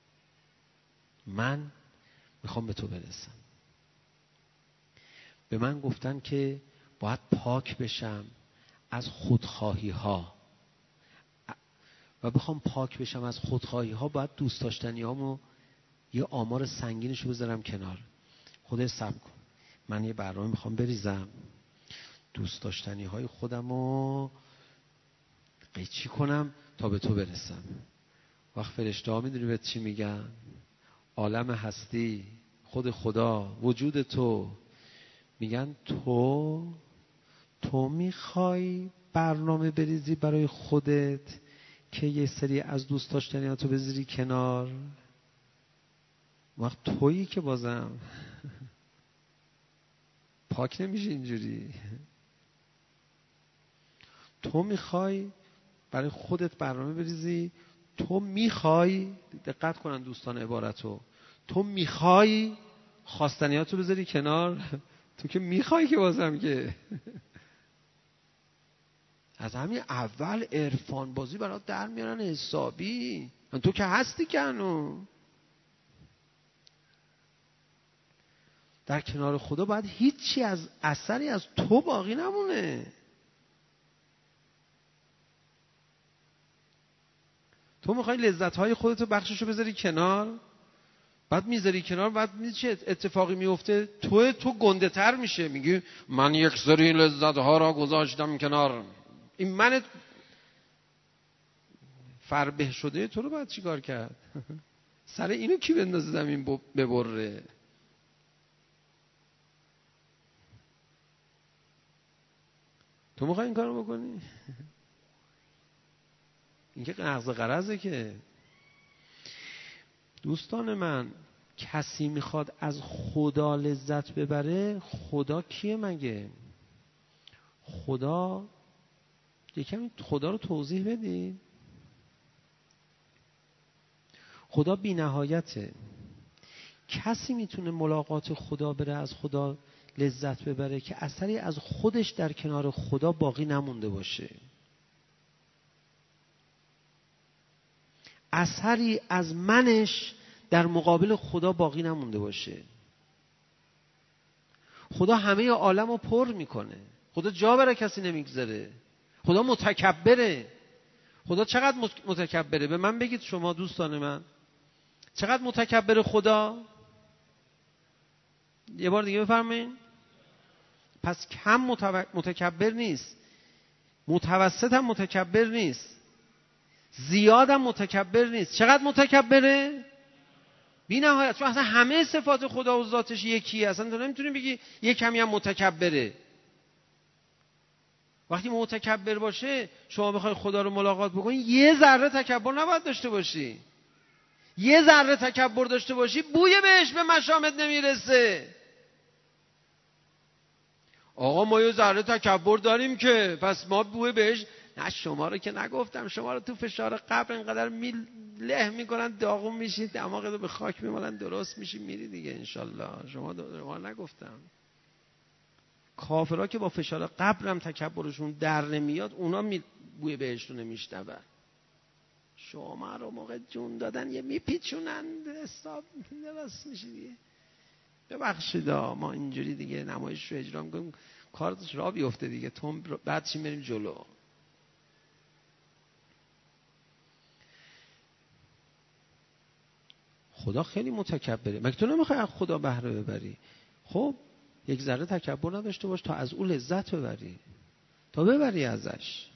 من میخوام به تو برسم. به من گفتن که باید پاک بشم از خودخواهی ها و بخوام پاک بشم از خودخواهی ها باید دوست داشتنی هامو یه آمار سنگینشو بذارم کنار. خدا صبر کن، من یه برنامه میخوام بریزم، دوست داشتنی های خودمو قیچی کنم تا به تو برسم. وقت فرشته ها میدونی به چی میگن؟ عالم هستی خود خدا، وجود تو. میگن تو تو میخوای برنامه بریزی برای خودت که یه سری از دوست داشتنیاتو بذاری کنار؟ وقت تویی که بازم پاک نمیشه اینجوری. تو میخوای برای خودت برنامه بریزی، تو میخوای، دقت کنن دوستان عبارتو، تو میخوای خواستنیاتو بذاری کنار؟ تو که میخوای که بازم که از همین اول عرفان بازی برات در میارن حسابی. تو که هستی که هنو در کنار خدا باید هیچی از اثری از تو باقی نمونه. تو میخوای لذت‌های خودتو بخششو بذاری کنار، بعد میذاری کنار، بعد چه اتفاقی میفته؟ تو تو گنده تر میشه، میگی من یک سری لذت‌ها را گذاشتم کنار. این من فربه شده تو رو باید چیکار کرد؟ سر اینو کی بندازه زمین ببره؟ تو میخوای این کارو بکنی؟ این که نقض غرضه. که دوستان من، کسی میخواد از خدا لذت ببره، خدا کیه مگه؟ خدا یکم خدا رو توضیح بدید. خدا بی نهایته. کسی میتونه ملاقات خدا بره، از خدا لذت ببره که اثری از خودش در کنار خدا باقی نمونده باشه، اثری از منش در مقابل خدا باقی نمونده باشه. خدا همه عالم رو پر میکنه. خدا جا برای کسی نمیگذاره. خدا متکبره. خدا چقدر متکبره؟ به من بگید شما دوستان من، چقدر متکبره خدا؟ یه بار دیگه بفرمایید. پس کم متکبر نیست، متوسط هم متکبر نیست، زیاد هم متکبر نیست. چقدر متکبره؟ بی نهایت. چون اصلا همه صفات خدا و ذاتش یکیه. اصلا تو نمیتونی بگی یه کمی هم متکبره. وقتی متکبر باشه، شما بخوای خدا رو ملاقات بکنی، یه ذره تکبر نباید داشته باشی. یه ذره تکبر داشته باشی، بوی بهش به مشامت نمیرسه. آقا ما یه ذره تکبر داریم که پس ما بوی بهش. نه شما رو که نگفتم، شما رو تو فشار قبر اینقدر میل له میکنن، داغون میشید، دماغت رو به خاک میمالن، درست میشی میری دیگه انشالله. شما شما نگفتم. کافرها که با فشار قبرم تکبرشون در نمیاد، اونا می بوی بهش رو نمیشنون. شما رو موقع جون دادن یه میپیچونن، حساب درست میشی دیگه. ببخشید ما اینجوری دیگه نمایش رو اجرا میکنیم، کارش را بیفته دیگه. تو بعد چی بریم جلو؟ خدا خیلی متکبره. مگه تو نمیخوای از خدا بهره ببری؟ خب یک ذره تکبر نداشته باش تا از او لذت ببری، تا ببری ازش.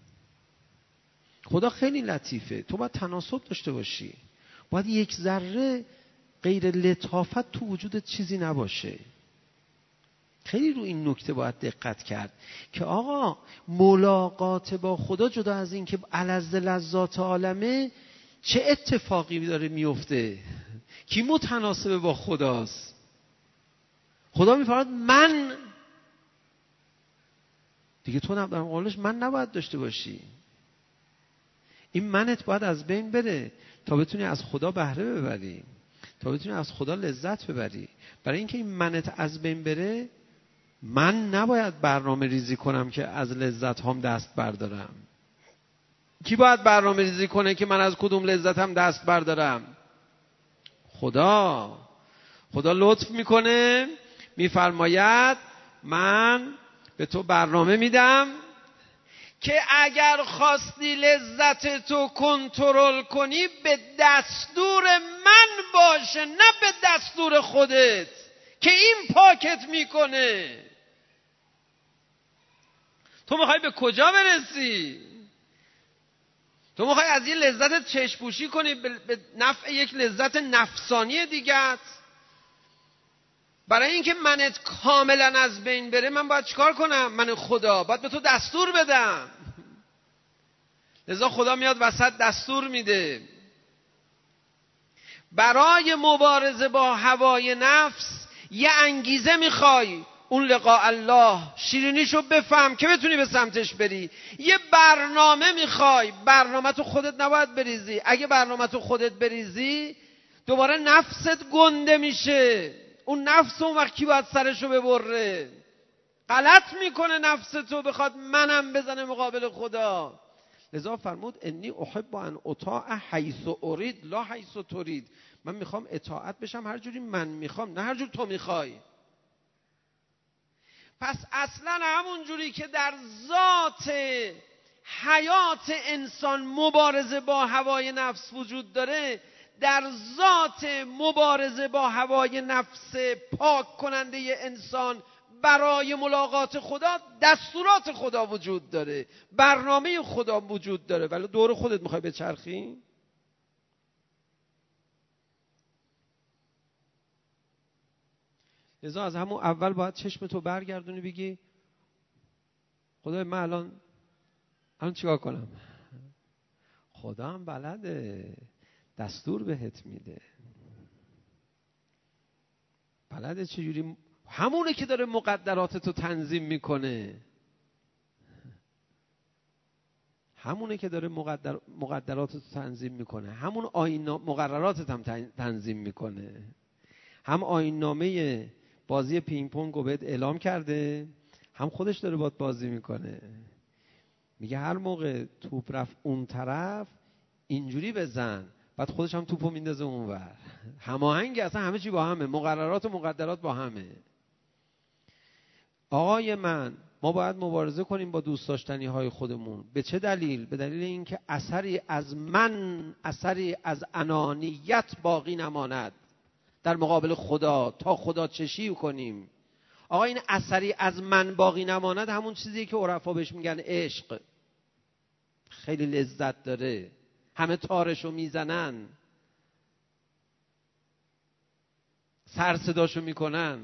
خدا خیلی لطیفه. تو باید تناسب داشته باشی. باید یک ذره غیر لطافت تو وجودت چیزی نباشه. خیلی رو این نکته باید دقت کرد که آقا ملاقات با خدا، جدا از این که الذ لذات عالمه، چه اتفاقی داره میفته؟ کی متناسب با خداست؟ خدا میفرماید من دیگه، تو در مقابلش من نباید داشته باشی. این منت باید از بین بره تا بتونی از خدا بهره ببری، تا بتونی از خدا لذت ببری. برای اینکه این منت از بین بره، من نباید برنامه ریزی کنم که از لذت هم دست بردارم. کی باید برنامه ریزی کنه که من از کدوم لذت هم دست بردارم؟ خدا. خدا لطف میکنه، میفرماید من به تو برنامه میدم که اگر خواستی لذت تو کنترل کنی، به دستور من باشه، نه به دستور خودت که این پاکت میکنه. تو میخوای به کجا برسی؟ تو میخوای از این لذت چشم‌پوشی کنی به نفع یک لذت نفسانی دیگه؟ برای اینکه منت کاملا از بین بره من باید چیکار کنم؟ من خدا باید به تو دستور بدم. لذا خدا میاد وسط دستور میده. برای مبارزه با هوای نفس یه انگیزه میخوای، اون لقاء الله، شیرینیشو بفهم که بتونی به سمتش بری. یه برنامه میخوای، برنامه تو خودت نباید بریزی. اگه برنامه تو خودت بریزی دوباره نفست گنده میشه. اون نفس اون وقت کی باید سرشو ببره؟ غلط میکنه نفس تو، بخواد منم بزنه مقابل خدا. لذا فرمود انی احب ان اطاع حیث ارید لا حیث ترید. من میخوام اطاعت بشم هر جوری من میخوام، نه هر جور تو میخوای. پس اصلا همون جوری که در ذات حیات انسان مبارزه با هوای نفس وجود داره، در ذات مبارزه با هوای نفس پاک کننده انسان برای ملاقات خدا دستورات خدا وجود داره، برنامه خدا وجود داره. ولی دور خودت میخوای بچرخی؟ لذا از همون اول باید چشم تو برگردونی بگی خدای من الان الان چیکار کنم؟ خدا هم بلده، دستور بهت میده، بلده چجوری، همونه که داره مقدراتتو تنظیم میکنه، همونه که داره مقدر مقدراتتو تنظیم میکنه، همون آیین مقرراتت هم تنظیم میکنه. هم آیین نامه بازی پینگ پونگ رو بهت اعلام کرده، هم خودش داره باهات بازی میکنه. میگه هر موقع توپ رفت اون طرف اینجوری بزن، بعد خودش هم توپو میندازه اونور. هماهنگ، اصلا همه چی با همه، مقررات و مقدرات با همه. آقای من، ما باید مبارزه کنیم با دوست داشتنی های خودمون. به چه دلیل؟ به دلیل اینکه اثری از من، اثری از انانیت باقی نماند در مقابل خدا، تا خدا چشی کنیم. آقا این اثری از من باقی نماند همون چیزیه که عرفا بهش میگن عشق. خیلی لذت داره، همه تارشو میزنن، سر صداشو میکنن،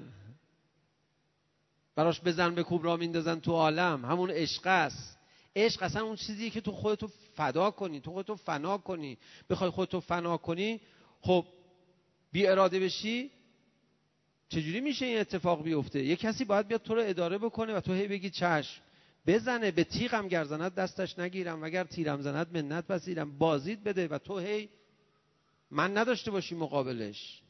براش بزن به کوب را میندازن تو عالم. همون عشق است. عشق اصلا اون چیزیه که تو خودتو فدا کنی، تو خودتو فنا کنی. بخوای خودتو فنا کنی، خب بی اراده بشی، چجوری میشه این اتفاق بیفته؟ یه کسی باید بیاد تو رو اداره بکنه و تو هی بگی چشم، بزنه، به تیغم گر زند دستش نگیرم، وگر تیرم زند منت پذیرم، بازیت بده و تو هی من نداشته باشی مقابلش.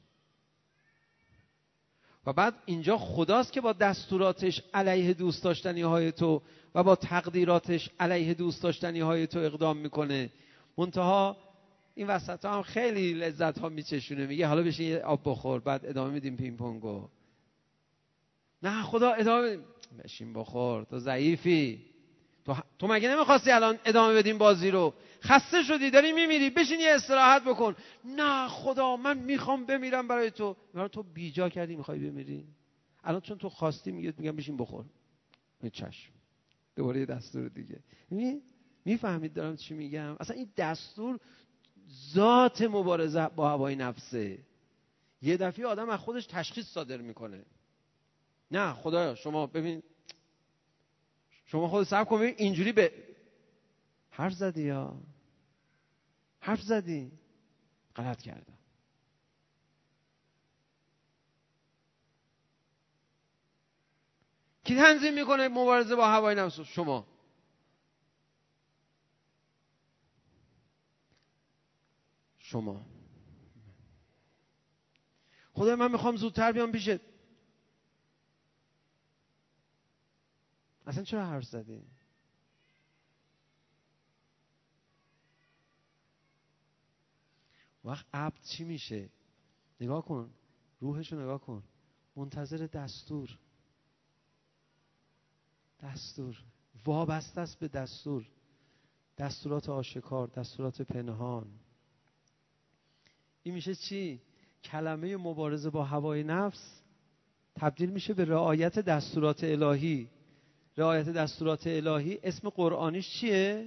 و بعد اینجا خداست که با دستوراتش علیه دوست داشتنی های تو و با تقدیراتش علیه دوست داشتنی های تو اقدام میکنه. منتها این وسط ها هم خیلی لذت ها میچشونه، میگه حالا بشین یه آب بخور، بعد ادامه میدیم پینگ پونگو. نه خدا ادامه، بشین بخور، تو ضعیفی، تو, تو مگه نمیخواستی الان ادامه بدیم بازی رو؟ خسته شدی، داری میمیری، بشین یه استراحت بکن. نه خدا من میخوام بمیرم برای تو. برای تو بیجا کردی میخوای بمیری؟ الان چون تو خواستی میگه میگم بشین بخور. چشم، دوباره یه دستور دیگه. میفهمید دارم چی میگم؟ اصلا این دستور ذات مبارزه با هوای نفسه. یه دفعه آدم از خودش تشخیص صادر میکنه. نه خدایا شما ببین، شما خود صبر کن ببین، اینجوری به حرف زدی یا حرف زدی، غلط کردم. کی تنظیم میکنه مبارزه با هوای نفس؟ شما. شما. خدای من میخوام زودتر بیام پیشت. اصلا چرا حرف زدی؟ وقت عبد چی میشه؟ نگاه کن، روحشو نگاه کن، منتظر دستور. دستور، وابسته است به دستور، دستورات آشکار، دستورات پنهان. این میشه چی؟ کلمه مبارزه با هوای نفس تبدیل میشه به رعایت دستورات الهی. رعایت دستورات الهی اسم قرآنیش چیه؟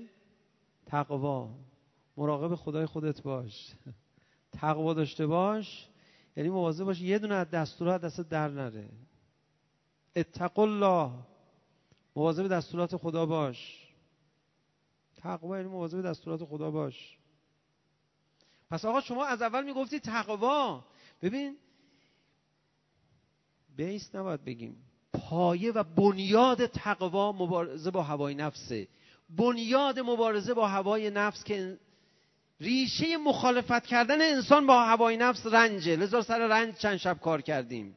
تقوا. مراقب خدای خودت باش. تقوا داشته باش، یعنی مواظب باش یه دونه از دستورات دست در نره. اتقوا الله، مواظب دستورات خدا باش. تقوا یعنی مواظب دستورات خدا باش. پس آقا شما از اول میگفتی تقوا. ببین بیس نباید بگیم، پایه و بنیاد تقوا مبارزه با هوای نفسه. بنیاد مبارزه با هوای نفس که ریشه مخالفت کردن انسان با هوای نفس رنجه، لذا سر رنج چند شب کار کردیم.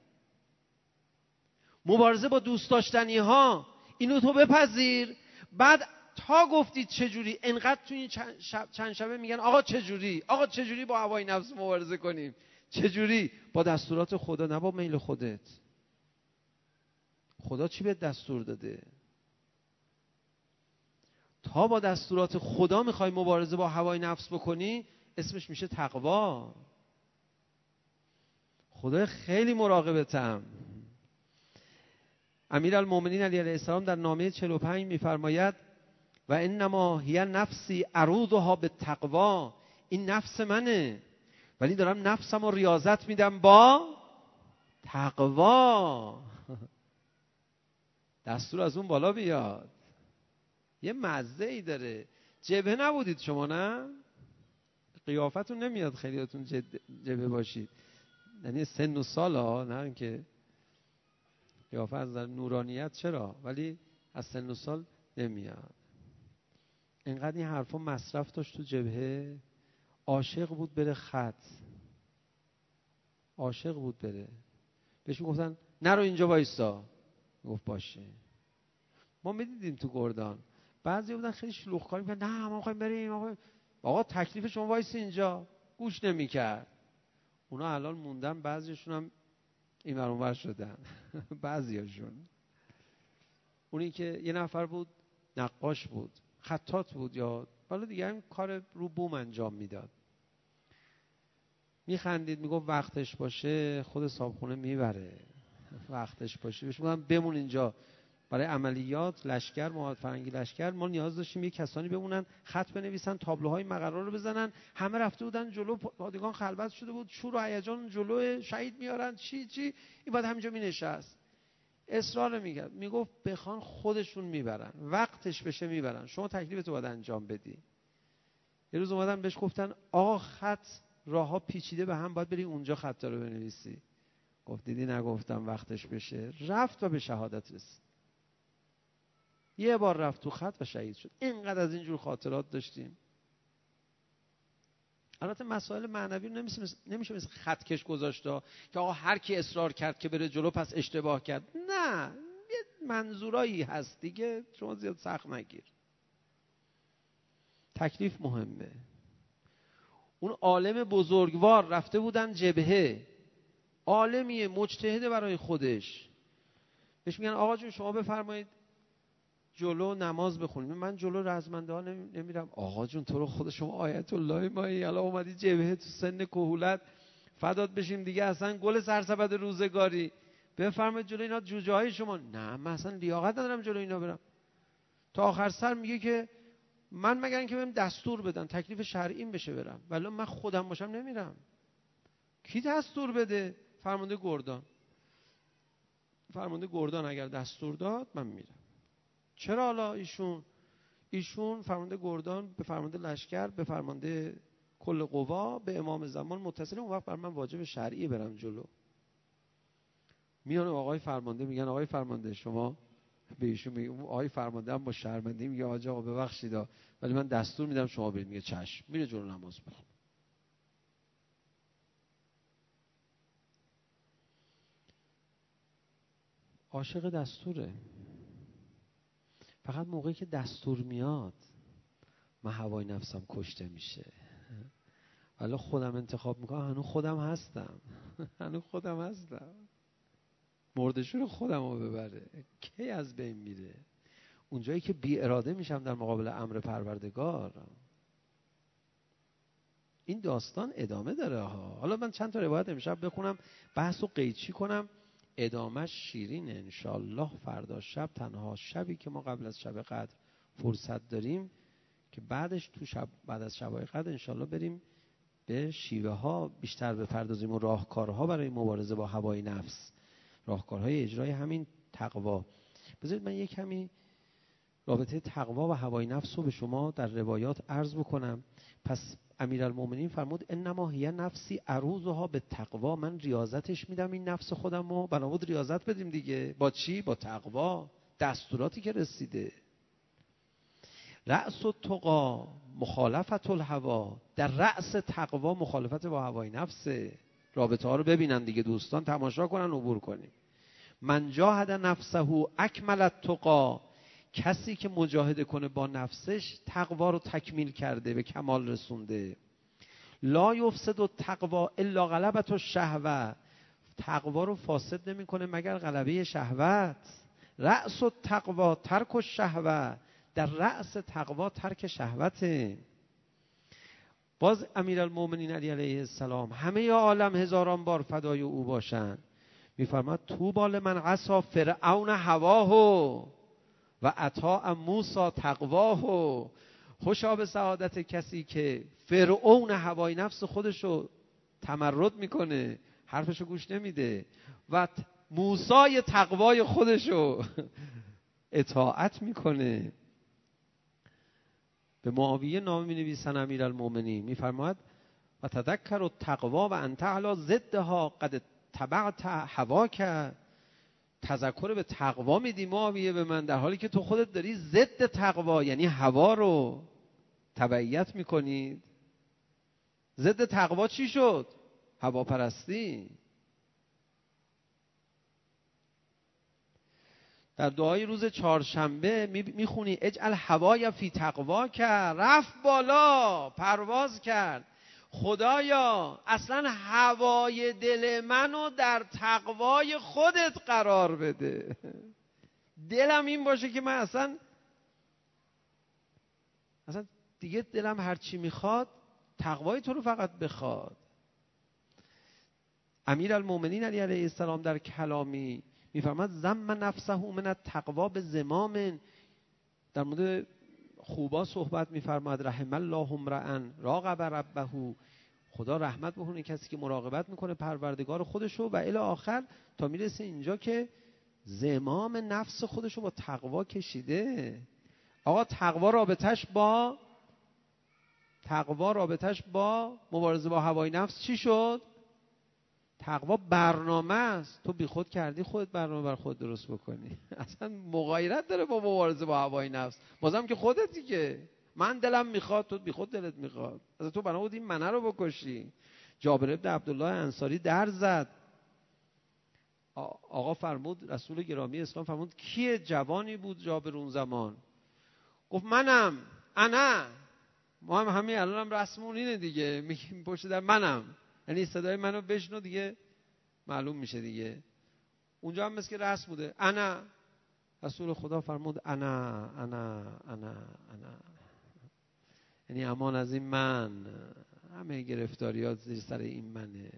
مبارزه با دوست داشتنی ها، اینو تو بپذیر. بعد تا گفتید چجوری، انقدر تو این چند, شب چند شبه میگن آقا چجوری، آقا چجوری با هوای نفس مبارزه کنیم؟ چجوری؟ با دستورات خدا، نه با میل خودت. خدا چی بهت دستور داده؟ تا با دستورات خدا میخوای مبارزه با هوای نفس بکنی، اسمش میشه تقوا. خدا خیلی مراقبتم. امیرالمومنین علیه السلام در نامه چهل و پنج میفرماید و انما هی نفسی اروضها بالتقوا، این نفس منه ولی دارم نفسم رو ریاضت میدم با تقوا. دستور از اون بالا بیاد. یه مزه ای داره. جبهه نبودید شما، نه؟ قیافتون نمیاد خیلیاتون جبهه باشید، یعنی سن و سال ها، نه اینکه قیافت از نورانیت چرا، ولی از سن و سال نمیاد. اینقدر این حرفا مصرف داشت تو جبهه. عاشق بود بره خط، عاشق بود بره. بهش میگفتن نرو اینجا وایسا، گفت باشه. ما میدیدیم تو گردان بعضی بودن خیلی شلوغکاری میگن نه ما میخوایم بریم. آقا آقا تکلیف شما وایسی اینجا، گوش نمیکرد. اونا الان موندن، بعضیشون هم این ور اون ور شدن. بعضیاشون. اونی که یه نفر بود نقاش بود، خطاط بود، یا حالا دیگه هم کار رو بوم انجام میداد. میخندید میگفت وقتش باشه خود صاحبخونه میبره، وقتش باشه. بهش میگم بمون اینجا برای عملیات لشکر، مواد فرنگی لشکر، ما نیاز داشتیم یه کسانی بمونن خط بنویسن، تابلوهای مقرر رو بزنن. همه رفته بودن جلو، پادگان خلوت شده بود، شور و هیجان جلو، شهید میارن چی چی. این بعد همینجا مینشست اصرار میکرد، میگفت بخوان خودشون میبرن، وقتش بشه میبرن، شما تکلیفتو باید انجام بدی. یه روز اومدن بهش گفتن آقا خط راهها پیچیده به هم، باید بری اونجا خطا رو بنویسی. گفت دیدی نگفتم وقتش بشه. رفت و به شهادت رسید. یه بار رفت تو خط و شهید شد. اینقدر از اینجور خاطرات داشتیم. البته مسائل معنوی نمیشه مثل نمیشه مثل خطکش گذاشته که آقا هر کی اصرار کرد که بره جلو پس اشتباه کرد. نه، یه منظورایی هست دیگه، شما زیاد سخت نگیر. تکلیف مهمه. اون عالم بزرگوار رفته بودن جبهه، عالمیه مجتهده برای خودش. بهش میگن آقا جون شما بفرمایید جلو نماز بخونیم. من جلو رزمنده ها نمیرم. آقا جون تو رو خود شما آیت الله مایی، الان اومدی جبهه تو سن کهولت، فدات بشیم دیگه، اصلا گل سرسبد روزگاری، بفرمایید جلو اینا جوجه های شما. نه من اصلا لیاقت ندارم جلو اینا برم. تا آخر سر میگه که من مگر اینکه بهم دستور بدن تکلیف شرعیم بشه برم، ولی من خودم باشم نمیرم. کی دستور بده؟ فرمانده گردان. فرمانده گردان اگر دستور داد من میرم. چرا حالا ایشون ایشون فرمانده گردان به فرمانده لشکر، به فرمانده کل قوا، به امام زمان متصل، اون وقت بر من واجب شرعی برم جلو. میان آقای فرمانده میگن آقای فرمانده شما، به ایشون میگه آقای فرمانده هم با شرمندگی میگه آقا آقا ببخشید ولی من دستور میدم شما برید. میگه چشم، میره جلو نماز بخون. عاشق دستوره. فقط موقعی که دستور میاد من هوای نفسم کشته میشه. ولی خودم انتخاب میکنم، هنوز خودم هستم. هنوز خودم هستم. مردشور خودم رو ببره کی از بین میره؟ اونجایی که بی اراده میشم در مقابل امر پروردگار. این داستان ادامه داره ها. حالا من چند تا روایت امشب بخونم، بحث رو قیچی کنم، ادامهش شیرینه انشالله. فردا شب، تنها شبی که ما قبل از شب قدر فرصت داریم، که بعدش تو شب بعد از شبای قدر انشالله بریم به شیوه ها بیشتر بپردازیم و راهکارها برای مبارزه با هوای نفس، راهکارهای اجرای همین تقوا. بذارید من یک کمی رابطه تقوا و هوای نفس رو به شما در روایات عرض بکنم. پس امیرالمومنین فرمود انما هی نفسی اروزها به تقوا، من ریاضتش میدم این نفس خودم رو. بنابود ریاضت بدیم دیگه. با چی؟ با تقوا، دستوراتی که رسیده. رأس التقی مخالفت الهوا، در رأس تقوا مخالفت با هوای نفسه. رابطه ها رو ببینن دیگه دوستان، تماشا کنن، عبور کنیم. من جاهد نفسه اکمل التقی، کسی که مجاهده کنه با نفسش تقوا رو تکمیل کرده، به کمال رسونده. لا یفسد التقوا الا غلبة الشهوة، تقوا رو فاسد نمیکنه مگر غلبه شهوت. رأس التقوا ترک الشهوة، در رأس تقوا ترک شهوته. باز امیرالمومنین علی علیه السلام همه عالم هزاران بار فدای او باشن، میفرماد طوبی لمن عصی فرعون هواه و اطاع موسی تقواه. خوشا به سعادت کسی که فرعون هوای نفس خودشو تمرد میکنه، حرفشو گوش نمیده، و موسی تقوای خودشو اطاعت میکنه. به معاویه نامه می نویسن امیرالمومنین، میفرماید و تذکر التقوا و انت علی ضدها قد تبعت هواک، تذکر به تقوا میدی معاویه به من در حالی که تو خودت داری ضد تقوا یعنی هوا رو تبعیت میکنید. ضد تقوا چی شد؟ هواپرستی. در دعای روز چهارشنبه میخونی اجعل هوای فی تقوا، که رفت بالا، پرواز کرد. خدایا اصلا هوای دل منو در تقوای خودت قرار بده. دلم این باشه که من اصلا اصلا دیگه دلم هرچی میخواد تقوای تو رو فقط بخواد. امیرالمومنین علی علیه السلام در کلامی میفرماد ذم نفسه من التقوا به زمام، در مورد خوبا صحبت میفرماد رحم الله امرأ راقب ربه، خدا رحمت بکنه کسی که مراقبت میکنه پروردگار خودشو، و الی آخر تا میرسه اینجا که زمام نفس خودشو با تقوا کشیده. آقا تقوا رابطش با تقوا رابطش با مبارزه با هوای نفس چی شد؟ تقوا برنامه است. تو بی خود کردی خودت برنامه بر خود درست بکنی. اصلا مغایرت داره با مبارزه با هوای نفس. بازم که خودتی که من دلم میخواد، تو بی خود دلت میخواد. از تو بنا بود این منه رو بکشی. جابر ابن عبدالله انصاری در زد. آقا فرمود، رسول گرامی اسلام فرمود کیه جوانی بود جابر اون زمان؟ گفت منم، انا. ما هم همین الان هم رسمون اینه دیگه، میگیم پشت در منم، یعنی صدای منو بشنو دیگه معلوم میشه دیگه. اونجا هم مثل که رسم بوده، انا. رسول خدا فرمود انا انا انا انا، یعنی امان از این من، همه گرفتاریات زیر سر این منه.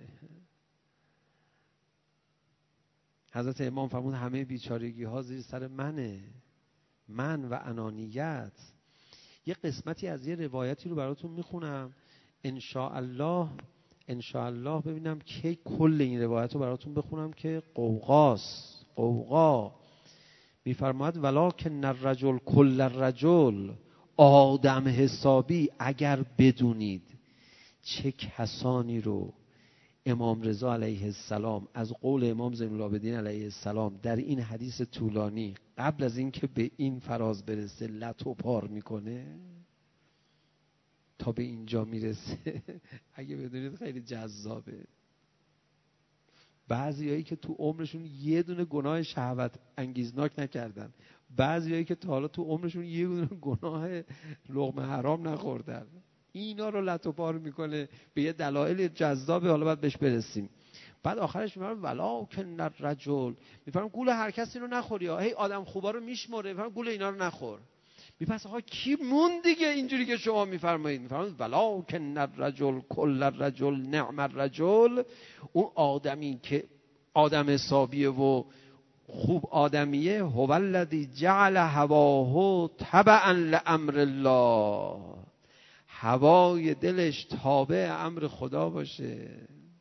حضرت امام فرمود همه بیچارگی ها زیر سر منه، من و انانیت. یه قسمتی از یه روایتی رو براتون میخونم ان شاء الله، ان شاء الله ببینم که کل این روایت رو براتون بخونم که قوقاست. قوقا میفرماید ولکن الرجل کل الرجل، آدم حسابی اگر بدونید چه کسانی رو امام رضا علیه السلام از قول امام زین العابدین علیه السلام در این حدیث طولانی قبل از اینکه به این فراز برسه لط و پار میکنه تا به اینجا میرسه، اگه بدونید خیلی جذابه. بعضیایی که تو عمرشون یه دونه گناه شهوت انگیزناک نکردن، بعضیایی که تا حالا تو عمرشون یه دونه گناه لقمه حرام نخوردن، اینا رو لط و پار میکنه به یه دلایل جذابه، حالا باید بهش برسیم. بعد آخرش میفرم ولکن الرجل، میفرم گول هر کسی رو نخوری، هی آدم خوبا رو میشمره، میفرم گول اینا رو نخور. میپس آقا کی مون دیگه اینجوری که شما میفرمایید؟ میفرمایید ولکن الرجل کل الرجل نعم الرجل، اون آدمی که آدم حسابیه و خوب آدمیه، هو الذی جعل هواه تبعا لامر الله، هوای دلش تابع امر خدا باشه.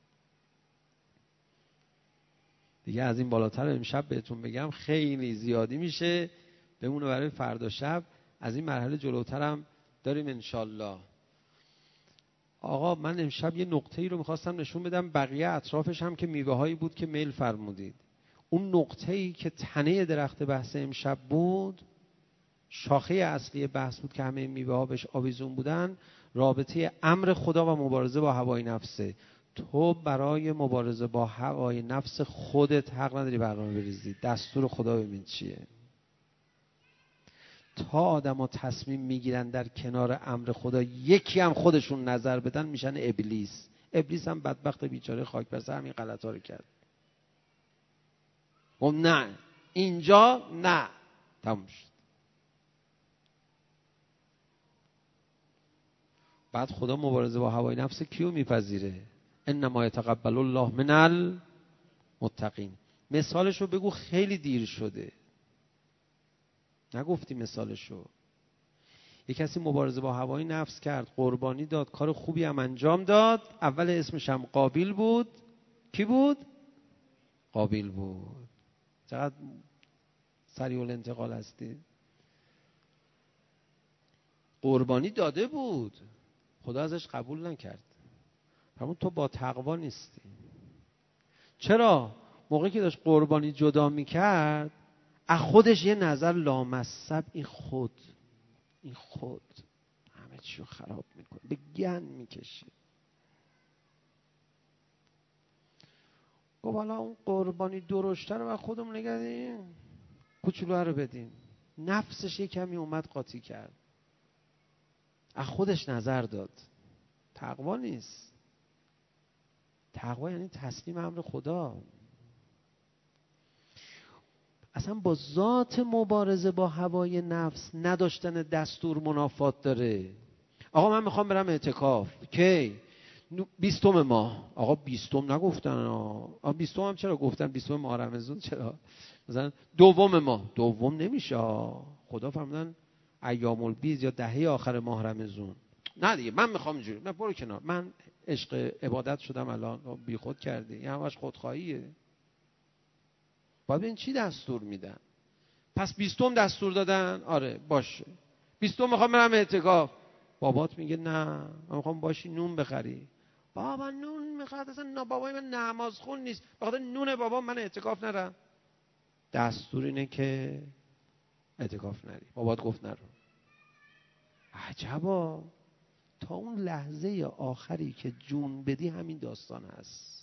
دیگه از این بالاتر امشب بهتون بگم خیلی زیادی میشه، بمونه برای فردا شب. از این مرحله جلوترم داریم انشالله. آقا من امشب یه نقطه ای رو میخواستم نشون بدم، بقیه اطرافش هم که میوه هایی بود که میل فرمودید. اون نقطه ای که تنه درخت بحث امشب بود، شاخه اصلی بحث بود که همه میوه ها بهش آویزون بودن، رابطه امر خدا و مبارزه با هوای نفسه. تو برای مبارزه با هوای نفس خودت حق نداری برنامه بریزی. دستور خدا ببین چیه. تا آدم ها تصمیم میگیرن در کنار امر خدا یکی هم خودشون نظر بدن، میشن ابلیس. ابلیس هم بدبخت بیچاره خاک بر سر همین غلط ها رو کرد. و نه اینجا نه، تموم شد. بعد خدا مبارزه با هوای نفس کیو میپذیره؟ انما یتقبل الله من المتقین. مثالشو بگو، خیلی دیر شده. نگفتی مثالشو. یک کسی مبارزه با هوای نفس کرد، قربانی داد، کار خوبی هم انجام داد. اول اسمش هم قابیل بود. کی بود؟ قابیل بود. چقدر سریع الانتقال هستی. قربانی داده بود، خدا ازش قبول نکرد. همون تو با تقوا نیستی. چرا؟ موقعی که داشت قربانی جدا میکرد، از خودش یه نظر لامصب، این خود این خود همه چی رو خراب میکنه، به گن میکشه. گفت حالا اون قربانی درشته رو از خودمون نگردیم، کوچولو رو بدیم. نفسش یه کمی اومد قاطی کرد، از خودش نظر داد. تقوا نیست. تقوا یعنی تسلیم امر خدا. اصلا با ذات مبارزه با هوای نفس نداشتن دستور منافات داره. آقا من میخوام برم اعتکاف. کی؟ بیستم ماه. آقا بیستم نگفتن. آقا بیستم هم چرا گفتن؟ بیستم ماه رمضان چرا؟ مثلا دوم ماه. دوم نمیشه. خدا فرمودن ایام البیض یا دهه آخر ماه رمضان. نه دیگه من میخوام اینجوری. من برو کنار. من عشق عبادت شدم الان. بی خود کردی. این همش خودخواهیه. باید ببین چی دستور میدن. پس بیستم دستور دادن. آره باشه. بیستم میخوام برم اعتکاف. بابات میگه نه من میخوام باشی نون بخری. بابا نون میخواد؟ اصلا نه بابای من نماز خون نیست، بخاطر نون بابا من اعتکاف نرم. دستور اینه که اعتکاف نری. بابات گفت نرو. عجبا. تا اون لحظه آخری که جون بدی همین داستان هست.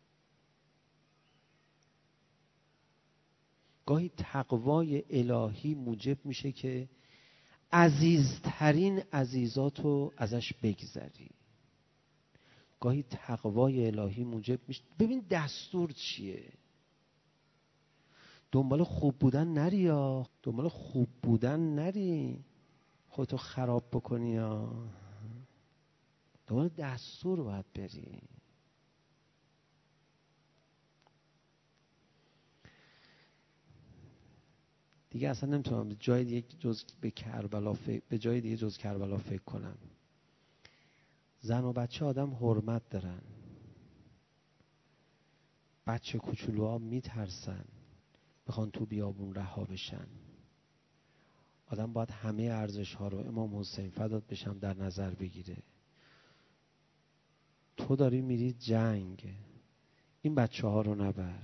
گاهی تقوای الهی موجب میشه که عزیزترین عزیزاتو ازش بگذری. گاهی تقوای الهی موجب میشه. ببین دستور چیه. دنبال خوب بودن نری یا دنبال خوب بودن نری خودتو خراب بکنی، یا دنبال دستور باید بری. دیگه اصلا نمیتونم به جای دیگه جز به کربلا فکر به جای دیگه جز کربلا فکر کنم. زن و بچه آدم حرمت دارن. بچه کوچولوها میترسن بخوان تو بیابون رها بشن. آدم باید همه ارزش ها رو امام حسین فدات بشم در نظر بگیره. تو داری میری جنگ، این بچه ها رو نبر.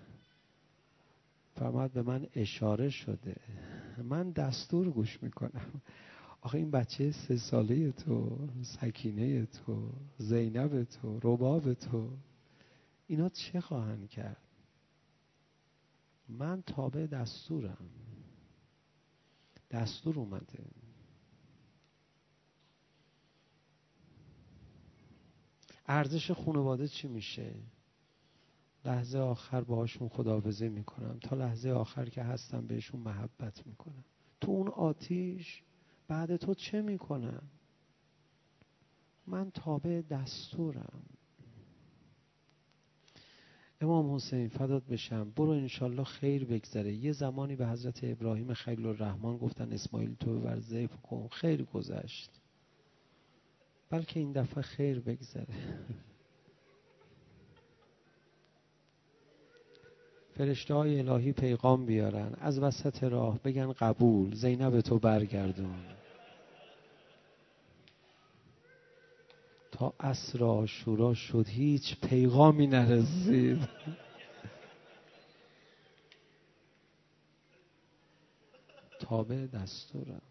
فرمود به من اشاره شده، من دستور گوش میکنم. آخه این بچه سه ساله تو، سکینه تو، زینب تو، رباب تو، اینا چه خواهند کرد؟ من تابع دستورم. دستور اومده. ارزش خانواده چی میشه؟ لحظه آخر باهاشون خداحافظی میکنم، تا لحظه آخر که هستم بهشون محبت میکنم. تو اون آتیش بعد تو چه میکنم؟ من تابع دستورم. امام حسین فدات بشم، برو انشالله خیر بگذره. یه زمانی به حضرت ابراهیم خلیل الرحمن گفتن اسماعیل تو ببر ذبح کن، خیر گذشت. بلکه این دفعه خیر بگذره. فرشته های الهی پیغام بیارن، از وسط راه بگن قبول، زینب تو برگردون. تا عصر عاشورا شد هیچ پیغامی نرسید. تابع دستورم.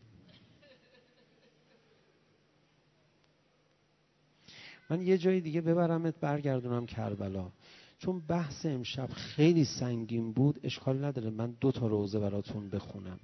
من یه جای دیگه ببرمت برگردونم کربلا، چون بحث امشب خیلی سنگین بود. اشکال نداره من دو تا روزه براتون بخونم.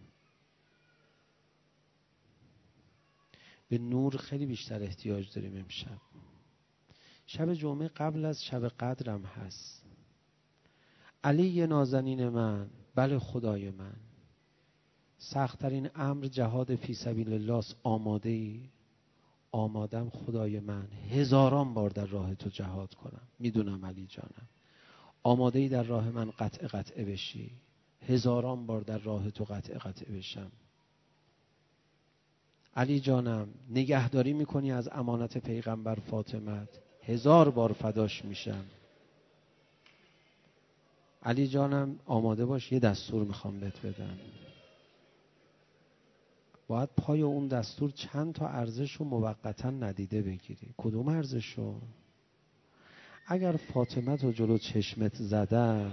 به نور خیلی بیشتر احتیاج داریم امشب. شب جمعه قبل از شب قدرم هست. علی نازنین من، بله خدای من، سخت‌ترین امر جهاد فی سبیل الله. آماده ای؟ آمادم خدای من، هزاران بار در راه تو جهاد کنم. میدونم علی جانم. آماده ای در راه من قطع قطع بشی؟ هزاران بار در راه تو قطع قطع بشم. علی جانم نگهداری میکنی از امانت پیغمبر فاطمت؟ هزار بار فداش میشم. علی جانم آماده باش، یه دستور میخوام بهت بدم. باید پای اون دستور چند تا ارزش رو موقتا ندیده بگیری. کدوم ارزش رو؟ اگر فاطمت رو جلو چشمت زدن،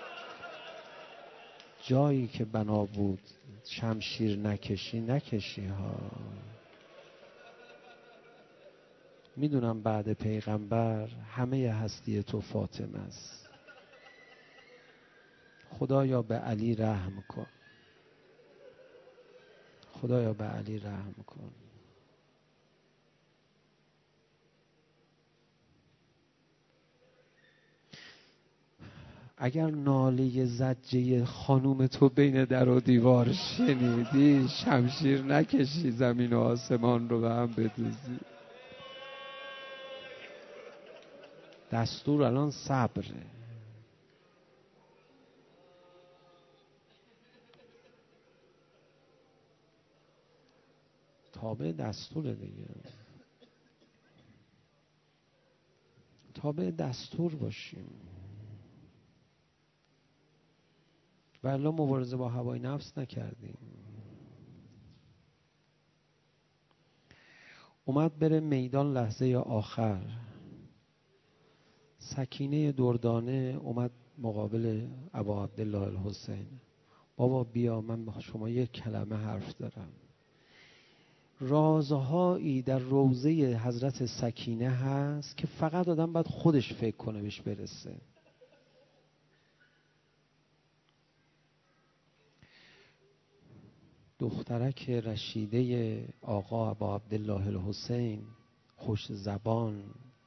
جایی که بنا بود شمشیر نکشی نکشی ها. میدونم بعد پیغمبر همه هستی تو فاطمه است. خدایا به علی رحم کن. خدایا به علی رحم کن. اگر ناله زجه خانوم تو بین در و دیوار شنیدی، شمشیر نکشی زمین و آسمان رو به هم بدوزی. دستور الان صبره. تابع دستور دیگه. تابع دستور باشیم. والله مبارزه با هوای نفس نکردیم. اومد بره میدان لحظه آخر. سکینه دردانه اومد مقابل ابا عبدالله الحسین. بابا بیا من با شما یک کلمه حرف دارم. رازهایی در روضه حضرت سکینه هست که فقط آدم باید خودش فکر کنه بهش برسه. دخترک رشیده آقا ابا عبدالله الحسین، خوش زبان،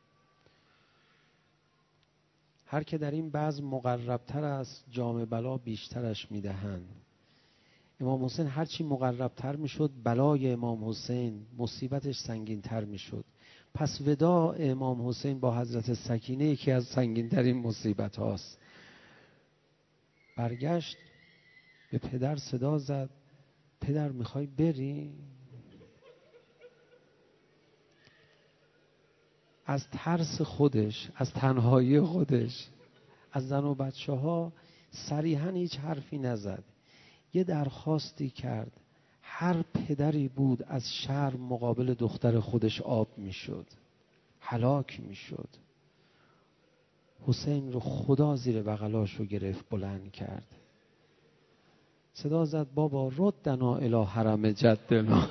هر که در این بزم مقربتر است جام بلا بیشترش میدهند. امام حسین هرچی مقربتر میشد بلای امام حسین مصیبتش سنگین تر میشد. پس وداع امام حسین با حضرت سکینه یکی از سنگین ترین مصیبت هاست. برگشت به پدر صدا زد، پدر میخوای بری؟ از ترس خودش، از تنهایی خودش، از زن و بچه ها صریحاً هیچ حرفی نزد. یه درخواستی کرد. هر پدری بود از شرم مقابل دختر خودش آب میشد، هلاک میشد. حسین رو خدا زیر بغلاش رو گرفت بلند کرد. صدا زد بابا ردنا الی حرم جدنا.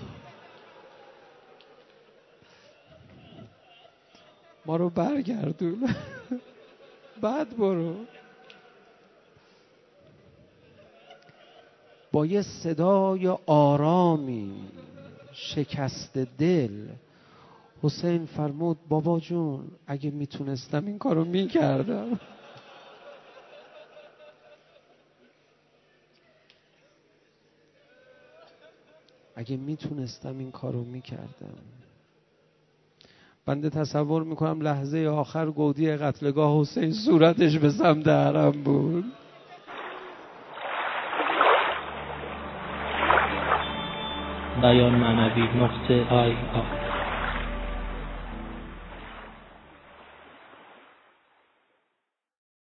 ما رو برگردون. بعد برو. با یه صدای آرامی شکست دل حسین فرمود بابا جون اگه میتونستم این کارو میکردم. اگه میتونستم این کارو میکردم. بنده تصور میکنم لحظه آخر گودی قتلگاه حسین صورتش به سمت حرم بود. بیان معنوی نقطه آی آی